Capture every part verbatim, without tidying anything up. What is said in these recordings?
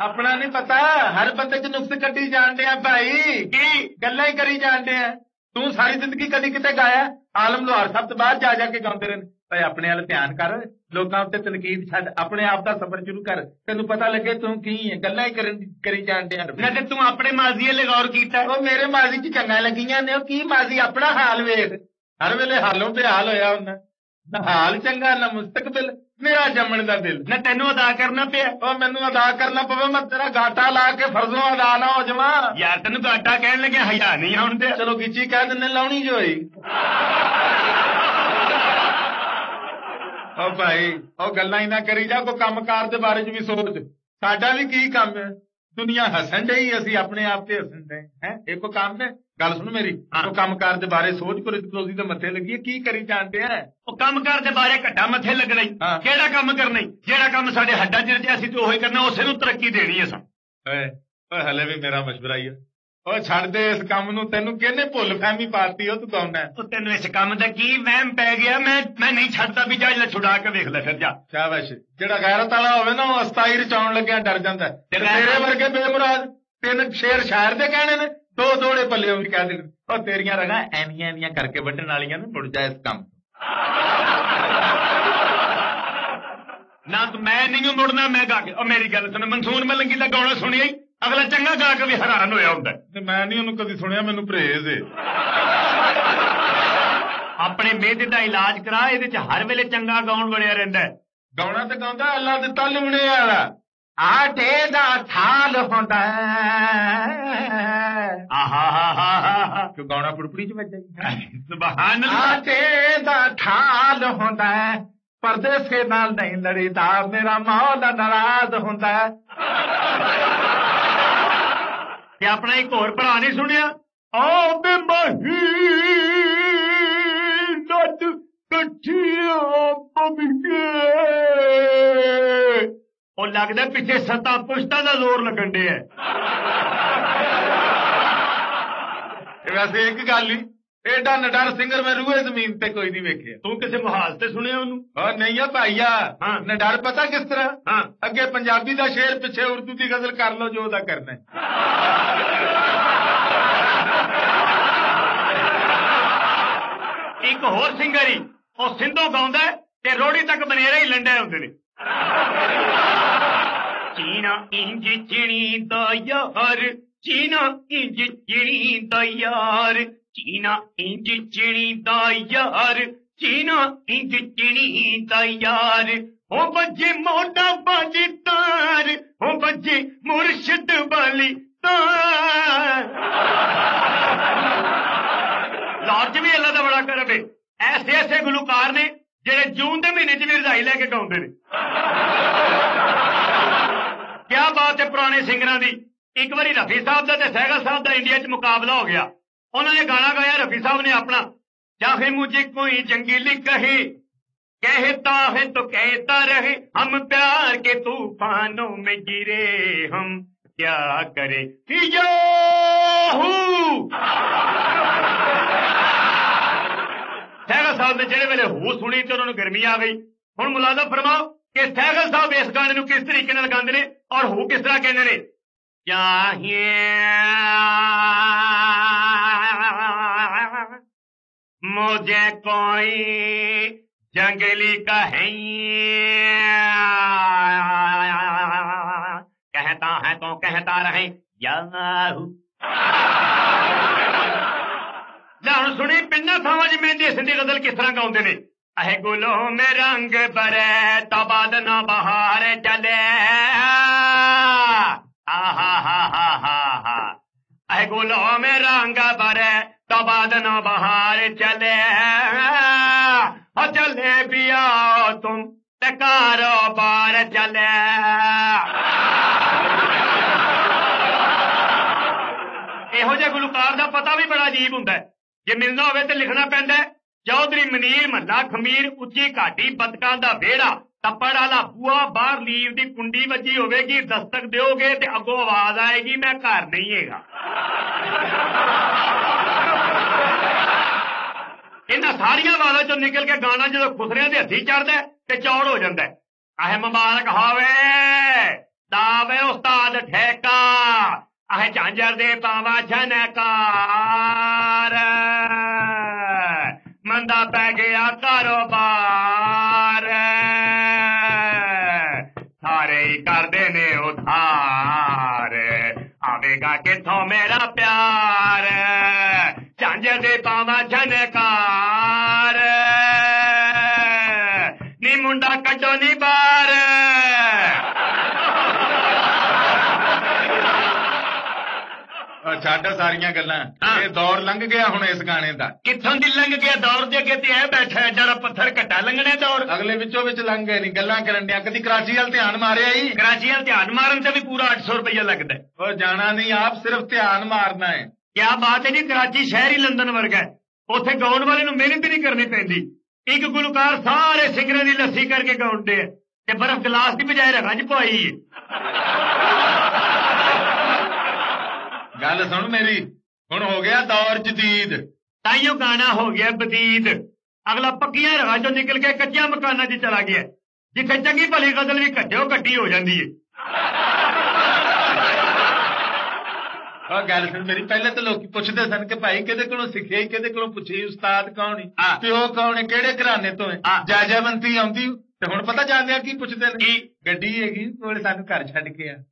अपना नहीं पता हर बंदे च नुक्स कटी जान डे भाई की गल्लां ही करी जान डे तू सारी जिंदगी कदी किते गाया आलम लोहार साहब तो बाहर जा जाके गाउंदे रहे भाई अपने वाल ध्यान कर लोकां उत्ते तनकीद छड्ड अपने आप दा सफर शुरू कर तेनू पता लगे तू की है गल्लां ही करी करी जान डे ना ते तू अपने माजी वाले गौर कीता ओ मेरे माजी च चंगा लगियां ने ओ की माजी अपना हाल वेख हर वेले हालों ते हाल होया हुंदा ना हाल चंगा ना मुस्तकबिल मेरा जमण दा दिल ना तेनू अदा करना पिया ओ मैनू अदा करना पवे मैं तेरा गाटा ला के फर्जों अदा ना हो जावां यार तेनू गाटा कहण लगे हया नहीं आउंदे चलो गिची कह दिन्ने लाउणी जो होई ओ भाई ओ गल्लां ही ना करी जा कोई कंमकार दे बारे च भी सोच साडा भी की काम है दुनिया हसन डई असीं अपने आप ते हसन डे हैं एक काम ने गल सुन मेरी तो कंमकार दे बारे सोच को रिश्तोसी दे मथे लगी की करी जांदे हैं ओ कंमकार दे बारे घट्टा मथे लगना ही केड़ा काम करना जेड़ा काम साडे हड्डां च रचिया असीं ते ओही करना उसे नूं तरक्की देनी है सा ओए ओए हले भी मेरा मशवरा ही है ओ छड़ दे इस काम नूं तैनू किहने भुल फहमी पाती हो तू कौन है ओ तैनू इस काम दा की वहम पै गया मैं मैं नहीं छड़दा भी जा छुड़ा के वेख ले फिर जा शाबाश जेड़ा गैरत वाला होवे ना ओ अस्ताई रचाउण लगਿਆ डर जांदा ते तेरे वर्गे बेमुराद तीन शेर शायर दे कहने ने दो दोड़े पल्ले भी कह दे ओ तेरियां रगा एनियां एनियां करके वड्डण वालियां ने मुड़ जा इस काम ना तो मैं नहीं मुड़ना मैं गा के ओ मेरी गल सुन मंसूर मलंगी दा गाना सुनिया अगला चंगा गा के भी हैरान होया हुंदा ते मैं नहीं ओनू कदी सुनिया मैनू परहेज है अपने मेदे दा इलाज करा इहदे च हर वेले चंगा गाउण बनया रहिंदा गाउणा ते गाउंदा अल्लाह दित्ता लुणे वाला आटे दा थाल हुंदा आहा हा हा क्यों गाउणा पुड़पुड़ी च वज्जा सुभान अल्लाह आटे दा थाल हुंदा परदेसे नाल नहीं लड़ीदा मेरा मौला नाराज हुंदा ते अपना एक होर भरा नहीं सुनिया ओ बे मही नट कठिया पमगे ओ लगदा पिछे सत्ता पुश्ता दा जोर लगन डे है वैसे एक गल ही एडा नडर सिंगर मैं रूए जमीन ते कोई नहीं वेखिया तू किसी मुहाल ते सुनिया ओनू हां नहीं है भाईया हां नडर पता किस तरह हां अगे पंजाबी दा शेर पिछे उर्दू दी गजल कर लो जो ओदा करना एक होर सिंगर ही ओ सिंधो गाउंदा ते रोड़ी तक बनेरे ही लंडे हुंदे ने चीना इंज चिणी दा यार चीना इंज चिणी दा यार चीना इंज चिणी दा यार चीना इंज चिणी दा यार हो बजे मोटा बाजी तार हो बजे मुर्शिद वाली तार लाहौर च भी अल्लाह दा बड़ा करम है ऐसे ऐसे गुलकार ने जेड़े जून के महीने च भी रजाई लैके गाउंदे ने क्या बात है पुराने सिंगरां दी एक बारी रफी साहब दा ते सहगल साहब दा इंडिया च मुकाबला हो गया उन्होंने गाना गाया रफी साहब ने अपना चाहे मुझे कोई जंगली कहे कहता है तो कहता रहे हम प्यार के तूफानों में गिरे हम क्या करें सहगल साहब ने जेड़े वेले हो सुनी तो उन्होंने गर्मी आ गई हुण मुलाजा फरमाओ कि सहगल साहब इस गाने नूं किस तरीके नाल गांदे ने और हो किस तरह कहंदे ने चाहिए मुझे कोई जंगली कहे कहता है तो कहता रहे याहू लाहौर सुनी पिंडा थावां च मेहंदी हसन दी गजल किस तरह गाउंदे ने अहे गुलों में रंग भरे तबाद ना बहार चले आहा हा हा हा हा अहे गुलों में रंग भरे तबाद ना बहार चले हो चले भी आओ तुम ते कारोबार चले ਇਹੋ ਜਿਹੇ ਗੁਲਕਾਰ ਦਾ ਪਤਾ ਵੀ ਬੜਾ ਅਜੀਬ ਹੁੰਦਾ ਹੈ ਜੇ ਮਿਲਣਾ ਹੋਵੇ ਤੇ ਲਿਖਣਾ ਪੈਂਦਾ ਹੈ ਚੌਧਰੀ ਮਨੀਰ ਮੱਲਾ ਖਮੀਰ ਉੱਚੀ ਘਾਟੀ ਬਤਕਾਂ ਦਾ ਵਿਹੜਾ ਟੱਪੜ ਵਾਲਾ ਬੂਆ ਬਾਹਰ ਲੀਵ ਦੀ ਕੁੰਡੀ ਵੱਜੀ ਹੋਵੇਗੀ ਦਸਤਕ ਦਿਓਗੇ ਤੇ ਅੱਗੋਂ ਆਵਾਜ਼ ਆਏਗੀ ਮੈਂ ਘਰ ਨਹੀਂ ਹੈਗਾ ਇਹਨਾਂ ਸਾਰੀਆਂ ਆਵਾਜ਼ਾਂ ਚੋਂ ਨਿਕਲ ਕੇ ਗਾਣਾ ਜਦੋਂ ਖੁਸਰਿਆਂ ਦੇ ਹੱਥੀ ਚੜਦਾ ਤੇ ਚੌੜ ਹੋ ਜਾਂਦਾ ਆਹੇ ਮੁਬਾਰਕ ਹੋਵੇ ਦਾਵੇ ਉਸਤਾਦ ਠੇਕਾ ਆਹ ਝਾਂਜਰ ਦੇ ਪਾਵਾ ਜਨਕਾਰ ਮੰਦਾ ਪੈ ਗਿਆ ਕਾਰੋਬਾਰ ਸਾਰੇ ਹੀ ਕਰਦੇ ਨੇ ਉਧਾਰ ਆਵੇਗਾ ਕਿੱਥੋਂ ਮੇਰਾ ਪਿਆਰ ਝਾਂਜਰ ਦੇ ਪਾਵਾ ਜਨਕਾਰ ਨੀ ਮੁੰਡਾ ਕੱਢੋ ਨੀ ਬਾਹਰ ਛੱਡ ਸਾਰੀਆਂ ਗੱਲਾਂ ਇਹ ਦੌਰ ਲੰਘ ਗਿਆ ਹੁਣ ਇਸ ਗਾਣੇ ਦਾ ਕਿੱਥੋਂ ਦੀ ਲੰਘ ਗਿਆ ਦੌਰ ਦੇ ਅੱਗੇ ਤੇ ਐ ਬੈਠਾ ਜਿਹੜਾ ਪੱਥਰ ਘਟਾ ਲੰਘਣਾ ਦੌਰ ਅਗਲੇ ਵਿੱਚੋਂ ਵਿੱਚ ਲੰਘ ਗਏ ਨਹੀਂ ਗੱਲਾਂ ਕਰਨ ਡਿਆ ਕਦੀ ਕਰਾਚੀ ਵੱਲ ਧਿਆਨ ਮਾਰਿਆ ਹੀ ਕਰਾਚੀ ਵੱਲ ਧਿਆਨ ਮਾਰਨ ਤੇ ਵੀ ਪੂਰਾ ਅੱਠ ਸੌ ਰੁਪਇਆ ਲੱਗਦਾ ਉਹ ਜਾਣਾ ਨਹੀਂ ਆਪ ਸਿਰਫ ਧਿਆਨ ਮਾਰਨਾ ਹੈ ਕਿਆ ਬਾਤ ਹੈ ਜੀ ਕਰਾਚੀ ਸ਼ਹਿਰ ਹੀ ਲੰਦਨ ਵਰਗਾ ਉੱਥੇ ਗਾਉਣ ਵਾਲੇ ਨੂੰ ਮਿਹਨਤ ਨਹੀਂ ਕਰਨੀ ਪੈਂਦੀ ਇੱਕ ਗੁਲਕਾਰ ਸਾਰੇ ਸਿੰਗਰਾਂ ਦੀ ਲੱਸੀ ਕਰਕੇ ਗਾਉਂਦੇ ਆ ਤੇ ਬਰਫ਼ ਗਲਾਸ ਦੀ ਬਜਾਏ ਰਗਾਂ 'ਚ ਪਵਾਈ ਹੈ ਗੱਲ ਸੁਣ ਮੇਰੀ ਹੁਣ ਹੋ ਗਿਆ ਦੌਰ ਜਦੀਦ ਤਾਈਓ ਗਾਣਾ ਹੋ ਗਿਆ ਬਦੀਦ ਅਗਲਾ ਪੱਕੀਆਂ ਰਗਾਂ 'ਚੋਂ ਨਿਕਲ ਕੇ ਕੱਚਿਆਂ ਮਕਾਨਾਂ 'ਚ ਚਲਾ ਗਿਆ ਜਿੱਥੇ ਚੰਗੀ ਭਲੀ ਗਜ਼ਲ ਵੀ ਘੱਟਿਓ ਘੱਟੀ ਹੋ ਜਾਂਦੀ ਹੈ ਉਹ ਗੱਲ ਸੁਣ ਮੇਰੀ ਪਹਿਲੇ ਤਾਂ ਲੋਕੀ ਪੁੱਛਦੇ ਸਨ ਕਿ ਭਾਈ ਕਿਹਦੇ ਕੋਲੋਂ ਸਿੱਖਿਆ ਹੀ ਕਿਹਦੇ ਕੋਲੋਂ ਪੁੱਛੀ ਉਸਤਾਦ ਕੌਣ ਹੈ ਪਿਓ ਕੌਣ ਹੈ ਕਿਹੜੇ ਘਰਾਣੇ ਤੋਂ ਹੈ ਜਾਜਾਵੰਤੀ ਆਉਂਦੀ ਤੇ ਹੁਣ ਪਤਾ ਜਾਂਦੇ ਆ ਕੀ ਪੁੱਛਦੇ ਨੇ ਕੀ ਗੱਡੀ ਹੈਗੀ ਕੋਲ ਸਾਨੂੰ ਘਰ ਛੱਡ ਕੇ ਆ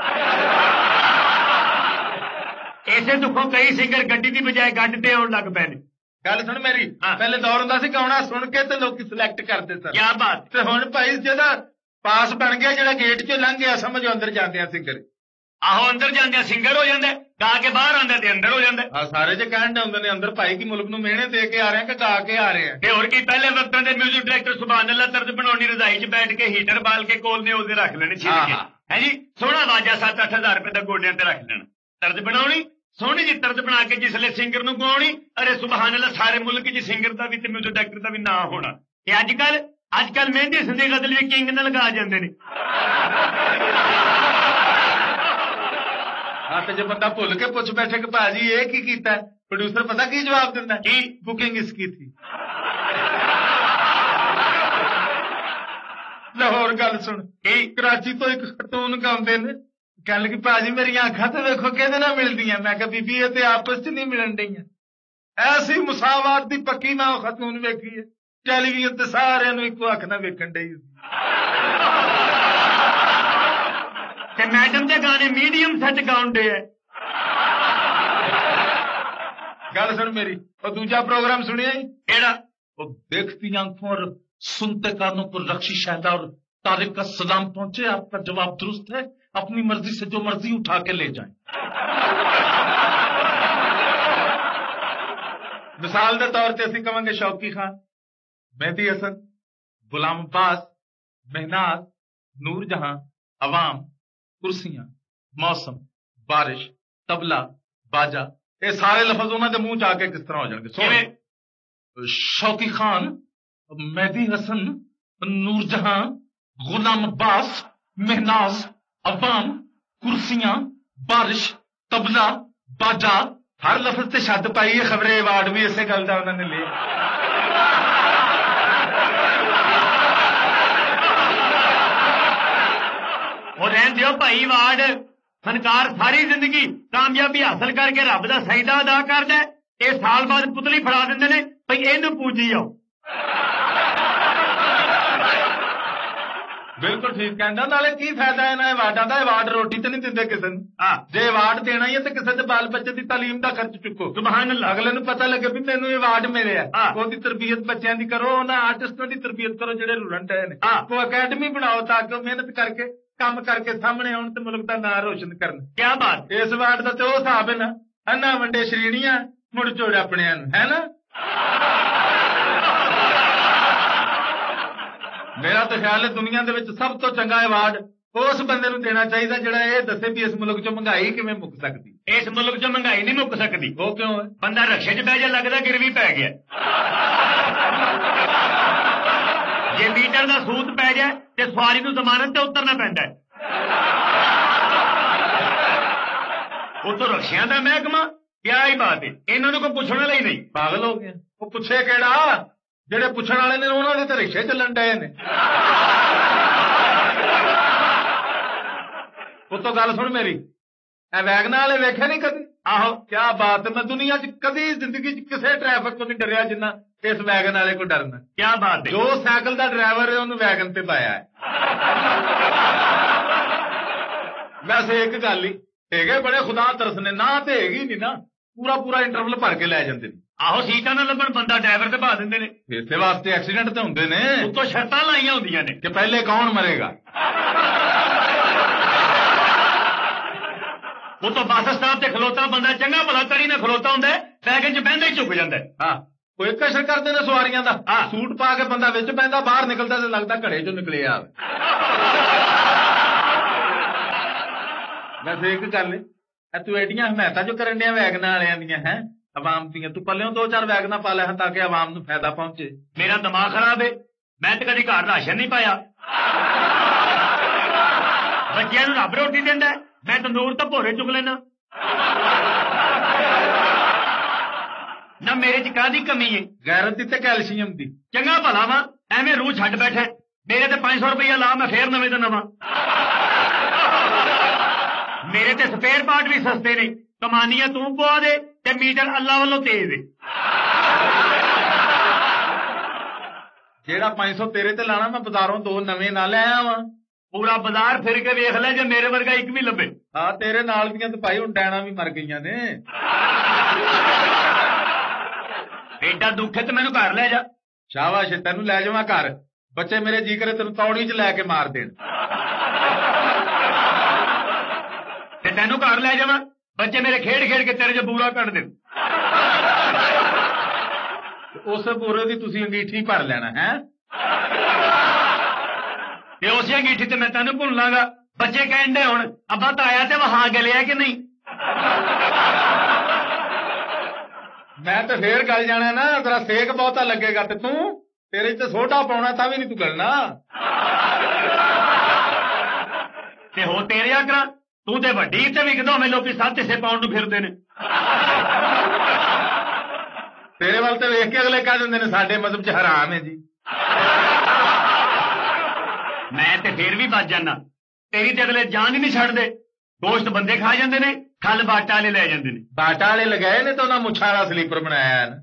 ਇਸੇ ਦੁੱਖੋਂ ਕਈ ਸਿੰਗਰ ਗੱਡੀ ਦੀ ਬਜਾਏ ਗੱਡ ਤੇ ਆਉਣ ਲੱਗ ਪਏ ਨੇ ਗੱਲ ਸੁਣ ਮੇਰੀ ਪਹਿਲੇ ਦੌਰ ਹੁੰਦਾ ਸੀ ਗਾਉਣਾ ਸੁਣ ਕੇ ਤੇ ਲੋਕੀ ਸਿਲੈਕਟ ਕਰਦੇ ਸਨ ਕੀ ਬਾਤ ਤੇ ਹੁਣ ਭਾਈ ਜਿਹਦਾ ਪਾਸ ਬਣ ਗਿਆ ਜਿਹੜਾ ਗੇਟ 'ਚੋਂ ਲੰਘ ਗਿਆ ਸਮਝੋ ਅੰਦਰ ਜਾਂਦੇ ਆ ਸਿੰਗਰ ਆਹੋ ਅੰਦਰ ਜਾਂਦੇ ਸਿੰਗਰ ਹੋ ਜਾਂਦਾ ਗਾ ਕੇ ਬਾਹਰ ਆਉਂਦਾ ਤੇ ਅੰਦਰ ਹੋ ਜਾਂਦਾ ਆ ਸਾਰੇ ਜੇ ਕਹਿਣ ਦੇ ਹੁੰਦੇ ਨੇ ਅੰਦਰ ਭਾਈ ਕੀ ਮੁਲਕ ਨੂੰ ਮਿਹਣੇ ਦੇ ਕੇ ਆ ਰਹੇ ਆ ਕਿ ਗਾ ਕੇ ਆ ਰਹੇ ਆ ਤੇ ਹੋਰ ਕੀ ਪਹਿਲੇ ਵਕਤਾਂ ਦੇ ਮਿਊਜ਼ਿਕ ਡਾਇਰੈਕਟਰ ਸੁਭਾਨ ਅੱਲਾਹ ਤਰਜ਼ ਬਣਾਉਣੀ ਰਜ਼ਾਈ 'ਚ ਬੈਠ ਕੇ ਹੀਟਰ ਬਾਲ ਕੇ ਕੋਲ ਨੇ ਉਹਦੇ ਰੱਖ ਲੈਣੇ ਛਿੱਲ ਕੇ ਹੈ ਜੀ ਸੋਹਣਾ ਵਾਜਾ ਸੱਤ ਅੱਠ ਹਜ਼ਾਰ ਰੁਪਏ ਦਾ ਗੋਡਿਆਂ ਤੇ ਰੱਖ ਲੈਣਾ ਤਰਜ਼ ਬਣਾਉਣੀ ਸੋਹਣੀ ਜੀ ਤਰਜ਼ ਬਣਾ ਕੇ ਜਿਸਲੇ ਸਿੰਗਰ ਨੂੰ ਗਾਉਣੀ ਅਰੇ ਸੁਭਾਨ ਅੱਲਾਹ ਸਾਰੇ ਮੁਲਕ 'ਚ ਸਿੰਗਰ ਦਾ ਵੀ ਤੇ ਮਿਊਜ਼ਿਕ ਡਾਇਰੈਕਟਰ ਦਾ ਵੀ ਨਾਂ ਹੋਣਾ ਤੇ ਅੱਜ ਕੱਲ ਅੱਜ ਕੱਲ ਮਹਿੰਦੀ ਸੰਦੀ ਗਜ਼ਲ ਵੀ ਕਿੰਗ ਨਾਲ ਗਾ ਜਾਂਦੇ ਨੇ ਹਾਂ ਤੇ ਜੇ ਬੰਦਾ ਭੁੱਲ ਕੇ ਪੁੱਛ ਬੈਠੇ ਕਿ ਭਾਜੀ ਇਹ ਕੀ ਕੀਤਾ ਪ੍ਰੋਡਿਊਸਰ ਪਤਾ ਕੀ ਜਵਾਬ ਦਿੰਦਾ ਕੀ ਬੁਕਿੰਗ ਇਸकी थी ਲਾਹੌਰ ਗੱਲ ਸੁਣ ਕੀ ਕਰਾਚੀ ਤੋਂ ਇੱਕ ਖਤੂਨ ਗਾਉਂਦੇ ਨੇ ਗੱਲ ਕਿ ਭਾਜੀ ਮੇਰੀਆਂ ਅੱਖਾਂ ਤੇ ਵੇਖੋ ਕਿਹਦੇ ਨਾਲ ਮਿਲਦੀਆਂ ਮੈਂ ਕਿਹਾ ਬੀਬੀ ਇਹ ਤੇ ਆਪਸ 'ਚ ਨਹੀਂ ਮਿਲਣ ਡਈਆਂ ਐਸੀ ਮੁਸਾਵਾਤ ਦੀ ਪੱਕੀ ਮੈਂ ਉਹ ਖਤੂਨ ਵੇਖੀ ਹੈ ਟੈਲੀਵਿਜ਼ਨ ਤੇ ਸਾਰਿਆਂ ਨੂੰ ਇੱਕੋ ਅੱਖ ਨਾਲ ਵੇਖਣ ਡਈ ਤੇ ਮੈਡਮ ਦੇ ਗਾਣੇ ਮੀਡੀਅਮ ਸੈੱਟ ਗਾਉਂਦੇ ਐ ਗੱਲ ਸੁਣ ਮੇਰੀ ਉਹ ਦੂਜਾ ਪ੍ਰੋਗਰਾਮ ਸੁਣਿਆ ਹੀ ਕਿਹੜਾ ਉਹ ਦੇਖਤੀ आंखों और सुनते कानों को रक्षी शहदा और तारिक का सलाम पहुंचे आपका जवाब दुरुस्त है अपनी मर्जी से जो मर्जी उठा के ले जाएं मिसाल के तौर पर ਅਸੀਂ ਕਵਾਂਗੇ ਸ਼ੌਕੀ ਖਾਨ मेहदी हसन गुलाम अब्बास मेहनाज नूर जहां अवाम कुर्सियां मौसम बारिश तबला बाजा ये सारे लफज उन्होंने मुंह च आके किस तरह हो जाएंगे शौकी खान मेहदी हसन नूर जहां गुलाम अब्बास मेहनाज अवाम कुर्सियां बारिश तबला बाजा हर लफज से शब्द पाई है खबरें अवार्ड भी इसे गल का उन्होंने लिया ਰਹਿਣ ਦਿਓ ਭਾਈ ਵਾਰਡ ਫਨਕਾਰ ਸਾਰੀ ਜ਼ਿੰਦਗੀ ਕਾਮਯਾਬੀ ਹਾਸਲ ਕਰਕੇ ਰੱਬ ਦਾ ਸਜਦਾ ਅਦਾ ਕਰਦਾ ਇਹ ਸਾਲ ਬਾਅਦ ਪੁਤਲੀ ਫੜਾ ਦਿੰਦੇ ਨੇ ਭਈ ਇਹਨੂੰ ਪੂਜੀ ਆਓ ਬਿਲਕੁਲ ਠੀਕ ਕਹਿੰਦਾ ਨਾਲੇ ਕੀ ਫਾਇਦਾ ਇਹਨਾਂ ਅਵਾਰਡਾਂ ਦਾ ਅਵਾਰਡ ਰੋਟੀ ਤੇ ਨਹੀਂ ਦਿੰਦੇ ਕਿਸੇ ਨੂੰ ਹਾਂ ਜੇ ਅਵਾਰਡ ਦੇਣਾ ਹੀ ਹੈ ਤੇ ਕਿਸੇ ਦੇ ਬਾਲ ਬੱਚੇ ਦੀ ਤਾਲੀਮ ਦਾ ਖਰਚ ਚੁੱਕੋ ਸੁਭਾਨ ਅੱਲਾਹ ਅਗਲੇ ਨੂੰ ਪਤਾ ਲੱਗੇ ਵੀ ਮੈਨੂੰ ਅਵਾਰਡ ਮਿਲਿਆ ਉਹਦੀ ਤਰਬੀਅਤ ਬੱਚਿਆਂ ਦੀ ਕਰੋ ਉਹਨਾਂ ਆਰਟਿਸਟਾਂ ਦੀ ਤਰਬੀਅਤ ਕਰੋ ਜਿਹੜੇ ਰੁਲੰਟ ਆਏ ਨੇ ਉਹ ਅਕੈਡਮੀ ਬਣਾਓ ਤਾਂ ਕਿ ਉਹ ਮਿਹਨਤ ਕਰਕੇ ਕੰਮ ਕਰਕੇ ਸਾਹਮਣੇ ਆਉਣ ਤੇ ਮੁਲਕ ਦਾ ਨਾਂ ਰੋਸ਼ਨ ਕਰਨ ਕੀ ਬਾਤ ਇਸ ਵਾਰਡ ਦਾ ਤੇ ਉਹ ਹਿਸਾਬ ਹੈ ਨਾ ਅੰਨਾ ਵੰਡੇ ਸ਼੍ਰੇਣੀਆਂ ਮੁੜ ਚੋੜ ਆਪਣਿਆਂ ਨੂੰ ਹੈ ਨਾ ਮੇਰਾ ਤਾਂ ਖਿਆਲ ਹੈ ਦੁਨੀਆ ਦੇ ਵਿੱਚ ਸਭ ਤੋਂ ਚੰਗਾ ਅਵਾਰਡ ਉਸ ਬੰਦੇ ਨੂੰ ਦੇਣਾ ਚਾਹੀਦਾ ਜਿਹੜਾ ਇਹ ਦੱਸੇ ਵੀ ਇਸ ਮੁਲਕ ਚੋਂ ਮਹਿੰਗਾਈ ਕਿਵੇਂ ਮੁੱਕ ਸਕਦੀ ਇਸ ਮੁਲਕ ਚੋਂ ਮਹਿੰਗਾਈ ਨਹੀਂ ਮੁੱਕ ਸਕਦੀ ਉਹ ਕਿਉਂ ਹੈ ਬੰਦਾ ਰਕਸ਼ੇ 'ਚ ਬਹਿ ਜਾ ਲੱਗਦਾ ਗਿਰਵੀ ਪੈ ਗਿਆ ਜੇ ਮੀਟਰ ਦਾ ਸੂਤ ਪੈ ਜਾਏ ਤੇ ਸਵਾਰੀ ਨੂੰ ਜ਼ਮਾਨਤ ਤੇ ਉਤਰਨਾ ਪੈਂਦਾ ਹੈ ਉਤੋਂ ਰਕਸ਼ਿਆਂ ਦਾ ਮਹਿਕਮਾ ਕਿਆ ਹੀ ਬਾਤ ਹੈ ਇਹਨਾਂ ਨੂੰ ਕੋਈ ਪੁੱਛਣ ਵਾਲਾ ਹੀ ਨਹੀਂ ਪਾਗਲ ਹੋ ਗਿਆ ਉਹ ਪੁੱਛੇ ਕਿਹੜਾ ਜਿਹੜੇ ਪੁੱਛਣ ਵਾਲੇ ਨੇ ਉਹਨਾਂ ਦੇ ਤਾਂ ਰਿਕਸ਼ੇ ਚੱਲਣ ਡਏ ਨੇ ਉਤੋਂ ਗੱਲ ਸੁਣ ਮੇਰੀ, ਇਹ ਵੈਗਨਾਂ ਵਾਲੇ ਵੇਖੇ ਨਹੀਂ ਕਦੀ? ਆਹੋ, ਕਿਆ ਬਾਤ ਹੈ। ਮੈਂ ਦੁਨੀਆ 'ਚ ਕਦੀ ਜ਼ਿੰਦਗੀ 'ਚ ਕਿਸੇ ਟ੍ਰੈਫਿਕ ਤੋਂ ਨਹੀਂ ਡਰਿਆ ਜਿੰਨਾ ਇਸ ਵੈਗਨ ਵਾਲੇ ਕੋ ਡਰਨਾ। ਕਿਆ ਬਾਤ ਹੈ। ਜੋ ਸਾਈਕਲ ਦਾ ਡਰਾਈਵਰ ਹੈ ਉਹਨੂੰ ਵੈਗਨ ਤੇ ਪਾਇਆ ਹੈ। ਵੈਸੇ ਇੱਕ ਗੱਲ ਹੀ ਹੈਗੇ, ਬੜੇ ਖੁਦਾ ਤਰਸ ਨੇ, ਨਾ ਤੇ ਹੈਗੀ ਨਹੀਂ ਨਾ, ਪੂਰਾ ਪੂਰਾ ਇੰਟਰਵਲ ਭਰ ਕੇ ਲੈ ਜਾਂਦੇ ਨੇ। ਆਹੋ, ਸੀਟਾਂ ਨਾ ਲੱਭਣ ਬੰਦਾ ਡਰਾਈਵਰ ਤੇ ਪਾ ਦਿੰਦੇ ਨੇ। ਇਸੇ ਵਾਸਤੇ ਐਕਸੀਡੈਂਟ ਤੇ ਹੁੰਦੇ ਨੇ। ਉੱਤੋਂ ਸ਼ਰਤਾਂ ਲਾਈਆਂ ਹੁੰਦੀਆਂ ਨੇ ਕਿ ਪਹਿਲੇ ਕੌਣ ਮਰੇਗਾ। ਉਤੋਂ ਬੱਸ ਸਟਾਪ ਤੇ ਖਲੋਤਾ ਬੰਦਾ ਚੰਗਾ ਭਲਾ ਤੜੀ ਨਾ ਖਲੋਤਾ ਹੁੰਦਾ, ਵੈਗਨ 'ਚ ਬਹਿੰਦਾ ਹੀ ਝੁਕ ਜਾਂਦਾ। ਹਾਂ, ਕੋਈ ਕਸ਼ਰ ਕਰਦੇ ਨੇ ਸਵਾਰੀਆਂ ਦਾ। ਹਾਂ, ਸੂਟ ਪਾ ਕੇ ਬੰਦਾ ਵਿੱਚ ਬਹਿੰਦਾ, ਬਾਹਰ ਨਿਕਲਦਾ ਤੇ ਲੱਗਦਾ ਘੜੇ 'ਚੋਂ ਨਿਕਲਿਆ। ਵੈਸੇ ਇੱਕ ਗੱਲ ਹੈ, ਤੂੰ ਐਡੀਆਂ ਹਮਾਇਤਾਂ ਜੋ ਕਰਨ ਡਿਆ ਵੈਗਨਾਂ ਵਾਲਿਆਂ ਦੀਆਂ ਹੈ ਆਵਾਮ ਦੀਆਂ, ਤੂੰ ਪੱਲਿਓਂ ਦੋ ਚਾਰ ਵੈਗਨਾਂ ਪਾ ਲੈ ਤਾਂ ਕਿ ਆਵਾਮ ਨੂੰ ਫਾਇਦਾ ਪਹੁੰਚੇ। ਮੇਰਾ ਦਿਮਾਗ ਖਰਾਬ ਹੈ, ਮੈਂ ਤੇ ਕਦੀ ਘਰ ਰਾਸ਼ਨ ਨਹੀਂ ਪਾਇਆ। ਬੱਚਿਆਂ ਨੂੰ ਰੱਬ ਰੋਟੀ ਦਿੰਦਾ, ਮੈਂ ਤੰਦੂਰ ਤਾਂ ਭੋਰੇ ਚੁੱਕ ਲੈਣਾ ਨਾ। ਮੇਰੇ 'ਚ ਕਾਹਦੀ ਕਮੀ ਹੈ? ਗੈਰਤ ਦੀ ਤੇ ਕੈਲਸ਼ੀਅਮ ਦੀ। ਚੰਗਾ ਭਲਾ ਵਾ, ਐਵੇਂ ਰੂਹ ਛੱਡ ਬੈਠਾ। ਮੇਰੇ ਤੇ ਪੰਜ ਸੌ ਰੁਪਇਆ ਲਾ, ਮੈਂ ਫੇਰ ਨਵੇਂ ਤੋਂ ਨਵਾਂ। ਮੇਰੇ ਤੇ ਸਪੇਅਰ ਪਾਰਟ ਵੀ ਸਸਤੇ ਨੇ, ਕਮਾਨੀਆਂ ਤੂੰ ਪਵਾ ਦੇ ਤੇ ਮੀਟਰ ਅੱਲਾ ਵੱਲੋਂ ਤੇਜ਼ ਏ। ਜਿਹੜਾ ਪੰਜ ਸੌ ਤੇਰੇ ਤੇ ਲਾਣਾ, ਮੈਂ ਬਾਜ਼ਾਰੋਂ ਦੋ ਨਵੇਂ ਨਾ ਲੈ ਆਵਾਂ। ਪੂਰਾ ਬਾਜ਼ਾਰ ਫਿਰ ਕੇ ਵੇਖ ਲੈ, ਜੇ ਮੇਰੇ ਵਰਗਾ ਇੱਕ ਵੀ ਲੱਭੇ। ਹਾਂ, ਤੇਰੇ ਨਾਲ ਦੀਆਂ ਤਾਂ ਭਾਈ ਹੁਣ ਡੈਣਾ ਵੀ ਮਰ ਗਈਆਂ ਨੇ। ਐਡਾ ਦੁੱਖ ਹੈ ਤੇ ਮੈਨੂੰ ਘਰ ਲੈ ਜਾ। ਸ਼ਾਬਾਸ਼, ਤੈਨੂੰ ਲੈ ਜਾਵਾਂ ਘਰ। ਬੱਚੇ ਮੇਰੇ ਜੀ ਕਰੇ ਤੈਨੂੰ ਤੌੜੀ 'ਚ ਲੈ ਕੇ ਮਾਰ ਦੇਣ ਤੇ ਤੈਨੂੰ ਘਰ ਲੈ ਜਾਵਾਂ, ਬੱਚੇ ਮੇਰੇ ਖੇਡ ਖੇਡ ਕੇ ਤੇਰੇ 'ਚ ਬੂਰਾ ਕੱਢ ਦੇਣ। ਉਸ ਬੂਰੇ ਦੀ ਤੁਸੀਂ ਅੰਗੀਠੀ ਭਰ ਲੈਣਾ ਹੈ ਤੇ ਉਸੇ ਅੰਗੀਠੀ ਤੇ ਮੈਂ ਤੈਨੂੰ ਭੁੱਲ ਲਾਂਗਾ। ਬੱਚੇ ਕਹਿੰਦੇ ਹੁਣ ਅੱਬਾ ਤਾਂ ਆਇਆ ਤੇ ਵਹਾ ਗਲਿਆ ਕਿ ਨਹੀਂ। ਮੈਂ ਤੇ ਫੇਰ ਗੱਲ ਜਾਣਾ ਨਾ, ਤੇਰਾ ਸੇਕ ਬਹੁਤਾ ਲੱਗੇਗਾ ਤੇ ਤੂੰ, ਤੇਰੇ 'ਚ ਸੋਡਾ ਪਾਉਣਾ ਤਾਂ ਵੀ ਨਹੀਂ ਤੂੰ ਗਲਣਾ। ਤੇ ਹੋ ਤੇਰੇ ਆਕਰਾਂ, ਤੂੰ ਤੇ ਵੱਡੀ ਤੇ ਵਿਕਦਾ ਹੋਵੇਂ, ਲੋਕੀ ਸੱਤ ਹਿੱਸੇ ਪਾਉਣ ਨੂੰ ਫਿਰਦੇ ਨੇ। ਤੇਰੇ ਵੱਲ ਤੇ ਵੇਖ ਕੇ ਅਗਲੇ ਕਹਿ ਦਿੰਦੇ ਨੇ ਸਾਡੇ ਮਜ਼ਹਬ 'ਚ ਹਰਾਮ ਹੈ ਜੀ। ਮੈਂ ਤੇ ਫੇਰ ਵੀ ਬਚ ਜਾਨਾ, ਤੇਰੀ ਤੇ ਅਗਲੇ ਜਾਨ ਹੀ ਨਹੀਂ ਛੱਡਦੇ। ਗੋਸ਼ਤ ਬੰਦੇ ਖਾ ਜਾਂਦੇ ਨੇ, ਖੱਲ ਬਾਟਾ ਵਾਲੇ ਲੈ ਜਾਂਦੇ ਨੇ। ਬਾਟਾ ਵਾਲੇ ਲਗਾਏ ਨੇ ਤਾਂ ਉਹਨਾਂ ਮੁੱਛਾਂ ਵਾਲਾ ਸਲੀਪਰ ਬਣਾਇਆ ਨਾ।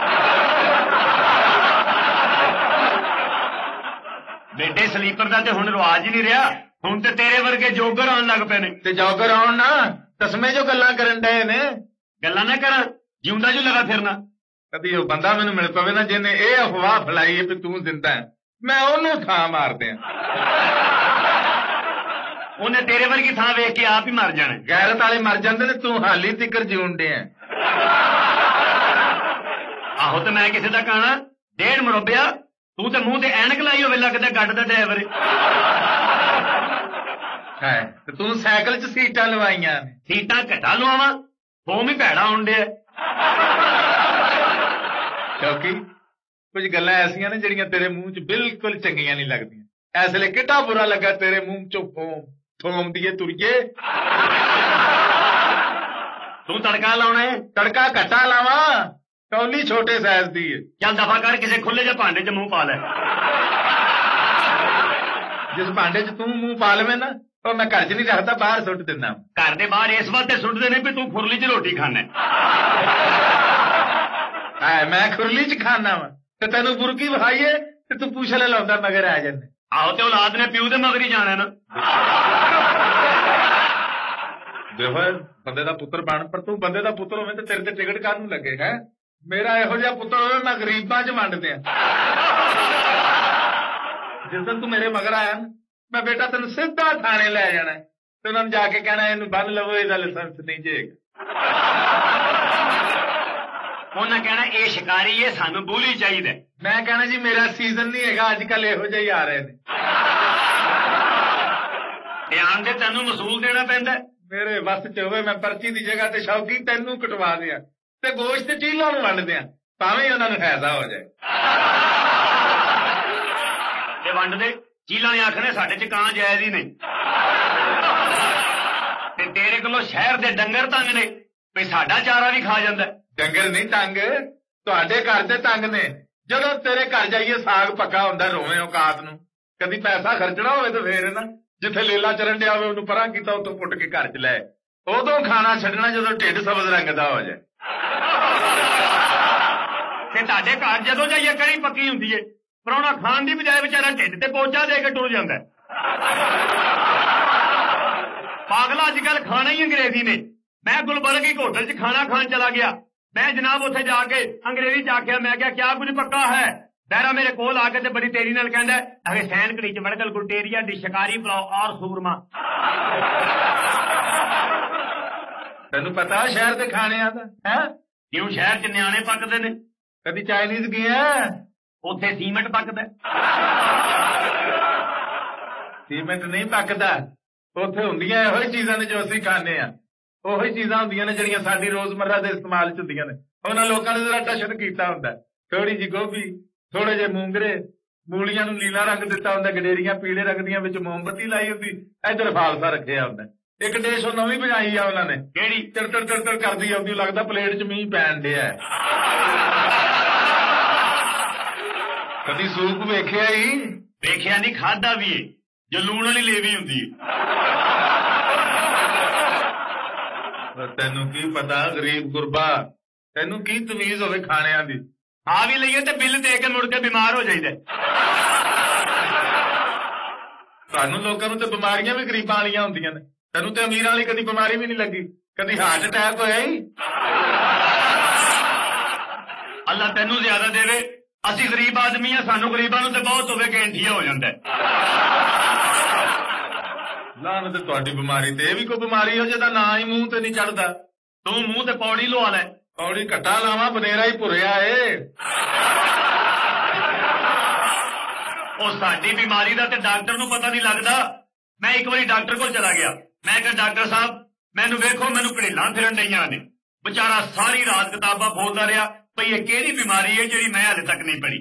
ਬੇਟੇ ਸਲੀਪਰ ਦਾ ਤੇ ਹੁਣ ਰਿਵਾਜ ਹੀ ਨਹੀਂ ਰਿਹਾ, ਹੁਣ ਤੇ ਤੇਰੇ ਵਰਗੇ ਜੋਗਰ ਆਉਣ ਲੱਗ ਪਏ ਨੇ। ਤੇ ਜੋਗਰ ਆਉਣ ਨਾ, ਤਸਮੇ ਜੋ ਗੱਲਾਂ ਕਰਨ ਡਏ ਨੇ। ਗੱਲਾਂ ਨਾ ਕਰਾਂ, ਜਿਉਂਦਾ ਜੋ ਲਗਾ ਫਿਰਨਾ। ਕਦੀ ਉਹ ਬੰਦਾ ਮੈਨੂੰ ਮਿਲ ਪਵੇ ਨਾ ਜਿਹਨੇ ਇਹ ਅਫਵਾਹ ਫੈਲਾਈ ਹੈ ਵੀ ਤੂੰ ਜ਼ਿੰਦਾ ਹੈ, ਮੈਂ ਉਹਨੂੰ ਥਾਂ ਮਾਰ ਦਿਆਂ। ਉਹਨੇ ਤੇਰੇ ਵਰਗੀ ਥਾਂ ਵੇਖ ਕੇ ਆਪ ਹੀ ਮਰ ਜਾਣਾ। ਗੈਰਤ ਵਾਲੇ ਮਰ ਜਾਂਦੇ ਨੇ, ਤੂੰ ਹਾਲੀ ਤਿੱਕਰ ਜਿਉਣ ਡਿਆ। ਆਹੋ, ਤੇ ਮੈਂ ਕਿਸੇ ਦਾ ਕਹਾਣਾ ਡੇਢ ਮਰੋਬਿਆ, ਤੂੰ ਤੇ ਮੂੰਹ ਤੇ ਐਨਕ ਲਾਈ ਹੋਵੇ, ਲੱਗਦਾ ਗੱਡ ਦਾ ਡਰਾਈਵਰ ਹੈ। ਤੇ ਤੂੰ ਸਾਈਕਲ 'ਚ ਸੀਟਾਂ ਲਵਾਈਆਂ ਨੇ। ਸੀਟਾਂ ਘਟਾ ਲਵਾਵਾਂ, ਫੋਮ ਹੀ ਭੈੜਾ ਹੋਣ ਡਿਆ। ਕਿਉਂਕਿ ਕੁਝ ਗੱਲਾਂ ਐਸੀਆਂ ਨੇ ਜਿਹੜੀਆਂ ਤੇਰੇ ਮੂੰਹ 'ਚ ਬਿਲਕੁਲ ਚੰਗੀਆਂ ਨਹੀਂ ਲੱਗਦੀਆਂ। ਇਸ ਲਈ ਕਿੱਡਾ ਬੁਰਾ ਲੱਗਾ ਤੇਰੇ ਮੂੰਹ 'ਚੋਂ ਫੋਮ ਥੋਮ ਦੀਏ ਤੁਰੀਏ। ਤੂੰ ਤੜਕਾ ਲਾਉਣਾ ਹੈ? ਤੜਕਾ ਘੱਟਾ ਲਾਵਾਂ, ਕੌਲੀ ਛੋਟੇ ਸਾਈਜ਼ ਦੀ ਹੈ। ਚੱਲ ਦਫਾ ਕਰ, ਕਿਸੇ ਖੁੱਲੇ ਜਿਹੇ ਭਾਂਡੇ 'ਚ ਮੂੰਹ ਪਾ ਲੈ। ਜਿਸ ਭਾਂਡੇ 'ਚ ਤੂੰ ਮੂੰਹ ਪਾ ਲਵੇਂ ਨਾ, ਉਹ ਮੈਂ ਘਰ 'ਚ ਨਹੀਂ ਰੱਖਦਾ, ਬਾਹਰ ਸੁੱਟ ਦਿੰਦਾ। ਘਰ ਦੇ ਬਾਹਰ ਇਸ ਵਾਸਤੇ ਸੁੱਟਦੇ ਨੇ ਵੀ ਤੂੰ ਖੁਰਲੀ 'ਚ ਰੋਟੀ ਖਾਣਾ। ਮੈਂ ਖੁਰਲੀ 'ਚ ਖਾਣਾ ਵਾ ਤੇ ਤੈਨੂੰ ਬੁਰਕੀ ਵਿਖਾਈਏ ਤੇ ਤੂੰ ਪੁੱਛਲੇ ਲਾਉਂਦਾ ਮਗਰ ਆ ਜਾਂਦੇ। ਆਹੋ, ਤੇ ਔਲਾਦ ਨੇ ਪਿਓ ਦੇ ਮਗਰ ਹੀ ਜਾਣਾ ਨਾ। ਦੇਖੋ, ਬੰਦੇ ਦਾ ਪੁੱਤਰ ਬਣ, ਪਰ ਤੂੰ ਬੰਦੇ ਦਾ ਪੁੱਤਰ ਹੋਵੇਂ ਤੇ ਤੇਰੇ ਤੇ ਟਿਕਟ ਕਾਹਨੂੰ ਲੱਗੇ ਹੈ? ਮੇਰਾ ਇਹੋ ਜਿਹਾ ਪੁੱਤਰ ਹੋਵੇ, ਮੈਂ ਗਰੀਬਾਂ 'ਚ ਵੰਡਦੇ ਆ। ਜਿਸ ਦਿਨ ਤੂੰ ਮੇਰੇ ਮਗਰ ਆਇਆ ਨਾ, ਮੈਂ ਬੇਟਾ ਤੈਨੂੰ ਸਿੱਧਾ ਥਾਣੇ ਲੈ ਜਾਣਾ ਤੇ ਉਹਨਾਂ ਨੂੰ ਜਾ ਕੇ ਕਹਿਣਾ ਇਹਨੂੰ ਬੰਨ ਲਵੋ, ਇਹਦਾ ਲਾਇਸੈਂਸ ਨਹੀਂ ਜੇਗਾ। ਉਹਨਾਂ ਕਹਿਣਾ ਇਹ ਸ਼ਿਕਾਰੀ ਹੈ, ਸਾਨੂੰ ਬੋਲੀ ਚਾਹੀਦਾ। ਮੈਂ ਕਹਿਣਾ ਜੀ ਮੇਰਾ ਸੀਜ਼ਨ ਨਹੀਂ ਹੈਗਾ, ਅੱਜ ਕੱਲ ਇਹੋ ਜਿਹੇ ਆ ਰਹੇ ਨੇ। ਧਿਆਨ ਦੇ, ਤੈਨੂੰ ਵਸੂਲ ਦੇਣਾ ਪੈਂਦਾ। ਮੇਰੇ ਵੱਸ 'ਚ ਹੋਵੇ, ਮੈਂ ਪਰਚੀ ਦੀ ਜਗ੍ਹਾ ਤੇ ਸ਼ੌਕੀ ਤੈਨੂੰ ਕਟਵਾ ਦਿਆਂ ਤੇ ਗੋਸ਼ਤ ਚੀਲਾਂ ਨੂੰ ਵੰਡ ਦਿਆਂ, ਭਾਵੇਂ ਉਹਨਾਂ ਨੂੰ ਫਾਇਦਾ ਹੋ ਜਾਏ। ਤੇ ਵੰਡ ਦੇ, ਚੀਲਾਂ ਨੇ ਆਖਣੇ ਸਾਡੇ 'ਚ ਕਾਂ ਜਾਇਜ਼ ਹੀ ਨਹੀਂ। ਤੇ ਤੇਰੇ ਕੋਲੋਂ ਸ਼ਹਿਰ ਦੇ ਡੰਗਰ ਤੰਗ ਨੇ, ਵੀ ਸਾਡਾ ਚਾਰਾ ਵੀ ਖਾ ਜਾਂਦਾ। ਡੰਗਰ ਨਹੀਂ ਤੰਗ, ਤੁਹਾਡੇ ਘਰ ਦੇ ਤੰਗ ਨੇ। ਜਦੋਂ ਤੇਰੇ ਘਰ ਜਾਈਏ ਸਾਗ ਪੱਕਾ ਹੁੰਦਾ, ਰੋਵੇਂ ਔਕਾਤ ਨੂੰ। ਕਦੀ ਪੈਸਾ ਖਰਚਣਾ ਹੋਵੇ ਤਾਂ ਫੇਰ ਨਾ ਜਿੱਥੇ ਲੇਲਾ ਚਰਨ ਡਿਆ ਹੋਵੇ ਉਹਨੂੰ ਪਰਾਂ ਕੀਤਾ, ਉੱਥੋਂ ਪੁੱਟ ਕੇ ਘਰ ਚ ਲੈ। ਉਦੋਂ ਖਾਣਾ ਛੱਡਣਾ ਜਦੋਂ ਢਿੱਡ ਸਬਜ਼ ਰੰਗ ਦਾ ਹੋ ਜਾਏ। ਤੇ ਤੁਹਾਡੇ ਘਰ ਜਦੋਂ ਜਾਈਏ ਕੜੀ ਪੱਕੀ ਹੁੰਦੀ ਏ, ਪ੍ਰਾਹੁਣਾ ਖਾਣ ਦੀ ਬਜਾਏ ਵਿਚਾਰਾ ਢਿੱਡ ਤੇ ਪੋਚਾ ਦੇ ਕੇ ਟੁਰ ਜਾਂਦਾ। ਪਾਗਲਾ ਅੱਜ ਕੱਲ ਖਾਣਾ ਹੀ ਅੰਗਰੇਜ਼ੀ ਨੇ। ਮੈਂ ਗੁਲਬਰਗ ਇੱਕ ਹੋਟਲ ਚ ਖਾਣਾ ਖਾਣ ਚਲਾ ਗਿਆ। ਮੈਂ ਜਨਾਬ ਉੱਥੇ ਜਾ ਕੇ ਅੰਗਰੇਜ਼ੀ ਚ ਆਖਿਆ, ਮੈਂ ਕਿਹਾ ਕਿਆ ਕੁਝ ਪੱਕਾ ਹੈ? ਬਹਿਰਾ ਮੇਰੇ ਕੋਲ ਆ ਕੇ ਤੇ ਬੜੀ ਤੇਜ਼ੀ ਨਾਲ ਕਹਿੰਦਾ, ਅਗੇ ਸੈਨ ਕੜੀ ਚ ਮੜਕਲ ਗੁਲਟੇਰੀਆ ਦੀ ਸ਼ਿਕਾਰੀ ਪਲਾਓ ਔਰ ਸੂਰਮਾ। ਤੈਨੂੰ ਪਤਾ ਸ਼ਹਿਰ ਦੇ ਖਾਣਿਆਂ ਦਾ ਹੈ? ਕਿਉਂ? ਸ਼ਹਿਰ ਚ ਨਿਆਣੇ ਪੱਕਦੇ ਨੇ। ਕਦੀ ਚਾਈਨੀਜ਼ ਗਿਆ? ਉੱਥੇ ਸੀਮੈਂਟ ਪੱਕਦਾ। ਸੀਮੈਂਟ ਨਹੀਂ ਪੱਕਦਾ, ਉੱਥੇ ਹੁੰਦੀਆਂ ਇਹੋ ਹੀ ਚੀਜ਼ਾਂ ਨੇ ਜੋ ਅਸੀਂ ਖਾਂਦੇ ਆ। ਉਹੀ ਚੀਜ਼ਾਂ ਹੁੰਦੀਆਂ ਨੇ ਜਿਹੜੀਆਂ ਸਾਡੀ ਰੋਜ਼ਮर्रा ਦੇ ਇਸਤੇਮਾਲ ਚ ਹੁੰਦੀਆਂ ਨੇ। ਉਹਨਾਂ ਲੋਕਾਂ ਨੇ ਜ਼ਰਾ ਟਸ਼ਨ ਕੀਤਾ ਹੁੰਦਾ, ਥੋੜੀ ਜਿਹੀ ਗੋਭੀ, ਥੋੜੇ ਜਿਹੇ ਮੂੰਗਰੇ, ਮੂਲੀਆਂ ਨੂੰ ਨੀਲਾ ਰੰਗ ਦਿੱਤਾ ਹੁੰਦਾ, ਗਡੇਰੀਆਂ ਪੀਲੇ ਰੰਗ ਦੀਆਂ, ਵਿੱਚ ਮੋਮਬੱਤੀ ਲਾਈ ਹੁੰਦੀ, ਇੱਧਰ ਫਾਲਸਾ ਰੱਖਿਆ ਹੁੰਦਾ। ਇੱਕ ਡਿਸ਼ ਉਹ ਨਵੀਂ ਬਣਾਈ ਆ ਉਹਨਾਂ ਨੇ, ਕਿਹੜੀ ਚੜ ਚੜ ਚੜ ਚੜ ਕਰਦੀ ਆਉਂਦੀ, ਲੱਗਦਾ ਪਲੇਟ ਚ ਮੀਂਹ ਪੈਣ ਡਿਆ। ਕਦੀ ਸੂਪ ਵੇਖਿਆ ਹੀ? ਵੇਖਿਆ ਨਹੀਂ, ਖਾਦਾ ਵੀ ਏ, ਜੋ ਲੂਣ ਵਾਲੀ ਲੇਵੀ ਹੁੰਦੀ ਏ। ਤੈਨੂੰ ਕੀ ਪਤਾ ਗਰੀਬ ਗੁਰਬਾ, ਤੈਨੂੰ ਕੀ ਤਮੀਜ਼ ਹੋਵੇ ਖਾਣਿਆਂ ਦੀ। ਆ ਵੀ ਲਈਏ ਤੇ ਬਿੱਲ ਦੇ ਕੇ ਮੁੜ ਕੇ ਬਿਮਾਰ ਹੋ ਜਾਈਦਾ। ਸਾਨੂੰ ਲੋਕਾਂ ਨੂੰ ਤੇ ਬਿਮਾਰੀਆਂ ਵੀ ਗਰੀਬਾਂ ਵਾਲੀਆਂ ਹੁੰਦੀਆਂ ਨੇ, ਤੈਨੂੰ ਤੇ ਅਮੀਰਾਂ ਵਾਲੀ ਕਦੀ ਬਿਮਾਰੀ ਵੀ ਨਹੀਂ ਲੱਗੀ। ਕਦੀ ਹਾਰਟ ਅਟੈਕ ਹੋਇਆ ਹੀ? ਅੱਲਾ ਤੈਨੂੰ ਜ਼ਿਆਦਾ ਦੇਵੇ, ਅਸੀਂ ਗਰੀਬ ਆਦਮੀ ਆ, ਸਾਨੂੰ ਗਰੀਬਾਂ ਨੂੰ ਤੇ ਬਹੁਤ ਹੋਵੇ ਕਿ ਇੰਠੀਆ ਹੋ ਜਾਂਦਾ। ਲਾਹਨਤ ਤੁਹਾਡੀ ਬਿਮਾਰੀ ਤੇ। ਇਹ ਵੀ ਕੋਈ ਬਿਮਾਰੀ ਹੋ ਜਿਹਦਾ ਨਾਂ ਹੀ ਮੂੰਹ ਤੇ ਨਹੀਂ ਚੜਦਾ। ਤੂੰ ਮੂੰਹ ਤੇ ਪੌੜੀ ਲਵਾ ਲੈ। ਪੌੜੀ ਘੱਟਾ ਲਾਵਾਂ, ਬਨੇਰਾ ਹੀ ਭੁਰਿਆ ਏ। ਉਹ ਸਾਡੀ ਬਿਮਾਰੀ ਦਾ ਤੇ ਡਾਕਟਰ ਨੂੰ ਪਤਾ ਨਹੀਂ ਲੱਗਦਾ। ਮੈਂ ਇੱਕ ਵਾਰੀ ਡਾਕਟਰ ਕੋਲ ਚਲਾ ਗਿਆ। ਮੈਂ ਕਿਹਾ ਡਾਕਟਰ ਸਾਹਿਬ ਮੈਨੂੰ ਵੇਖੋ, ਮੈਨੂੰ ਘੜੇਲਾਂ ਫਿਰਨ ਡਈਆਂ ਨੇ। ਵਿਚਾਰਾ ਸਾਰੀ ਰਾਤ ਕਿਤਾਬਾਂ ਫੋਲਦਾ ਰਿਹਾ ਭਈ ਇਹ ਕਿਹੜੀ ਬਿਮਾਰੀ ਹੈ ਜਿਹੜੀ ਮੈਂ ਹਾਲੇ ਤੱਕ ਨਹੀਂ ਪੜ੍ਹੀ।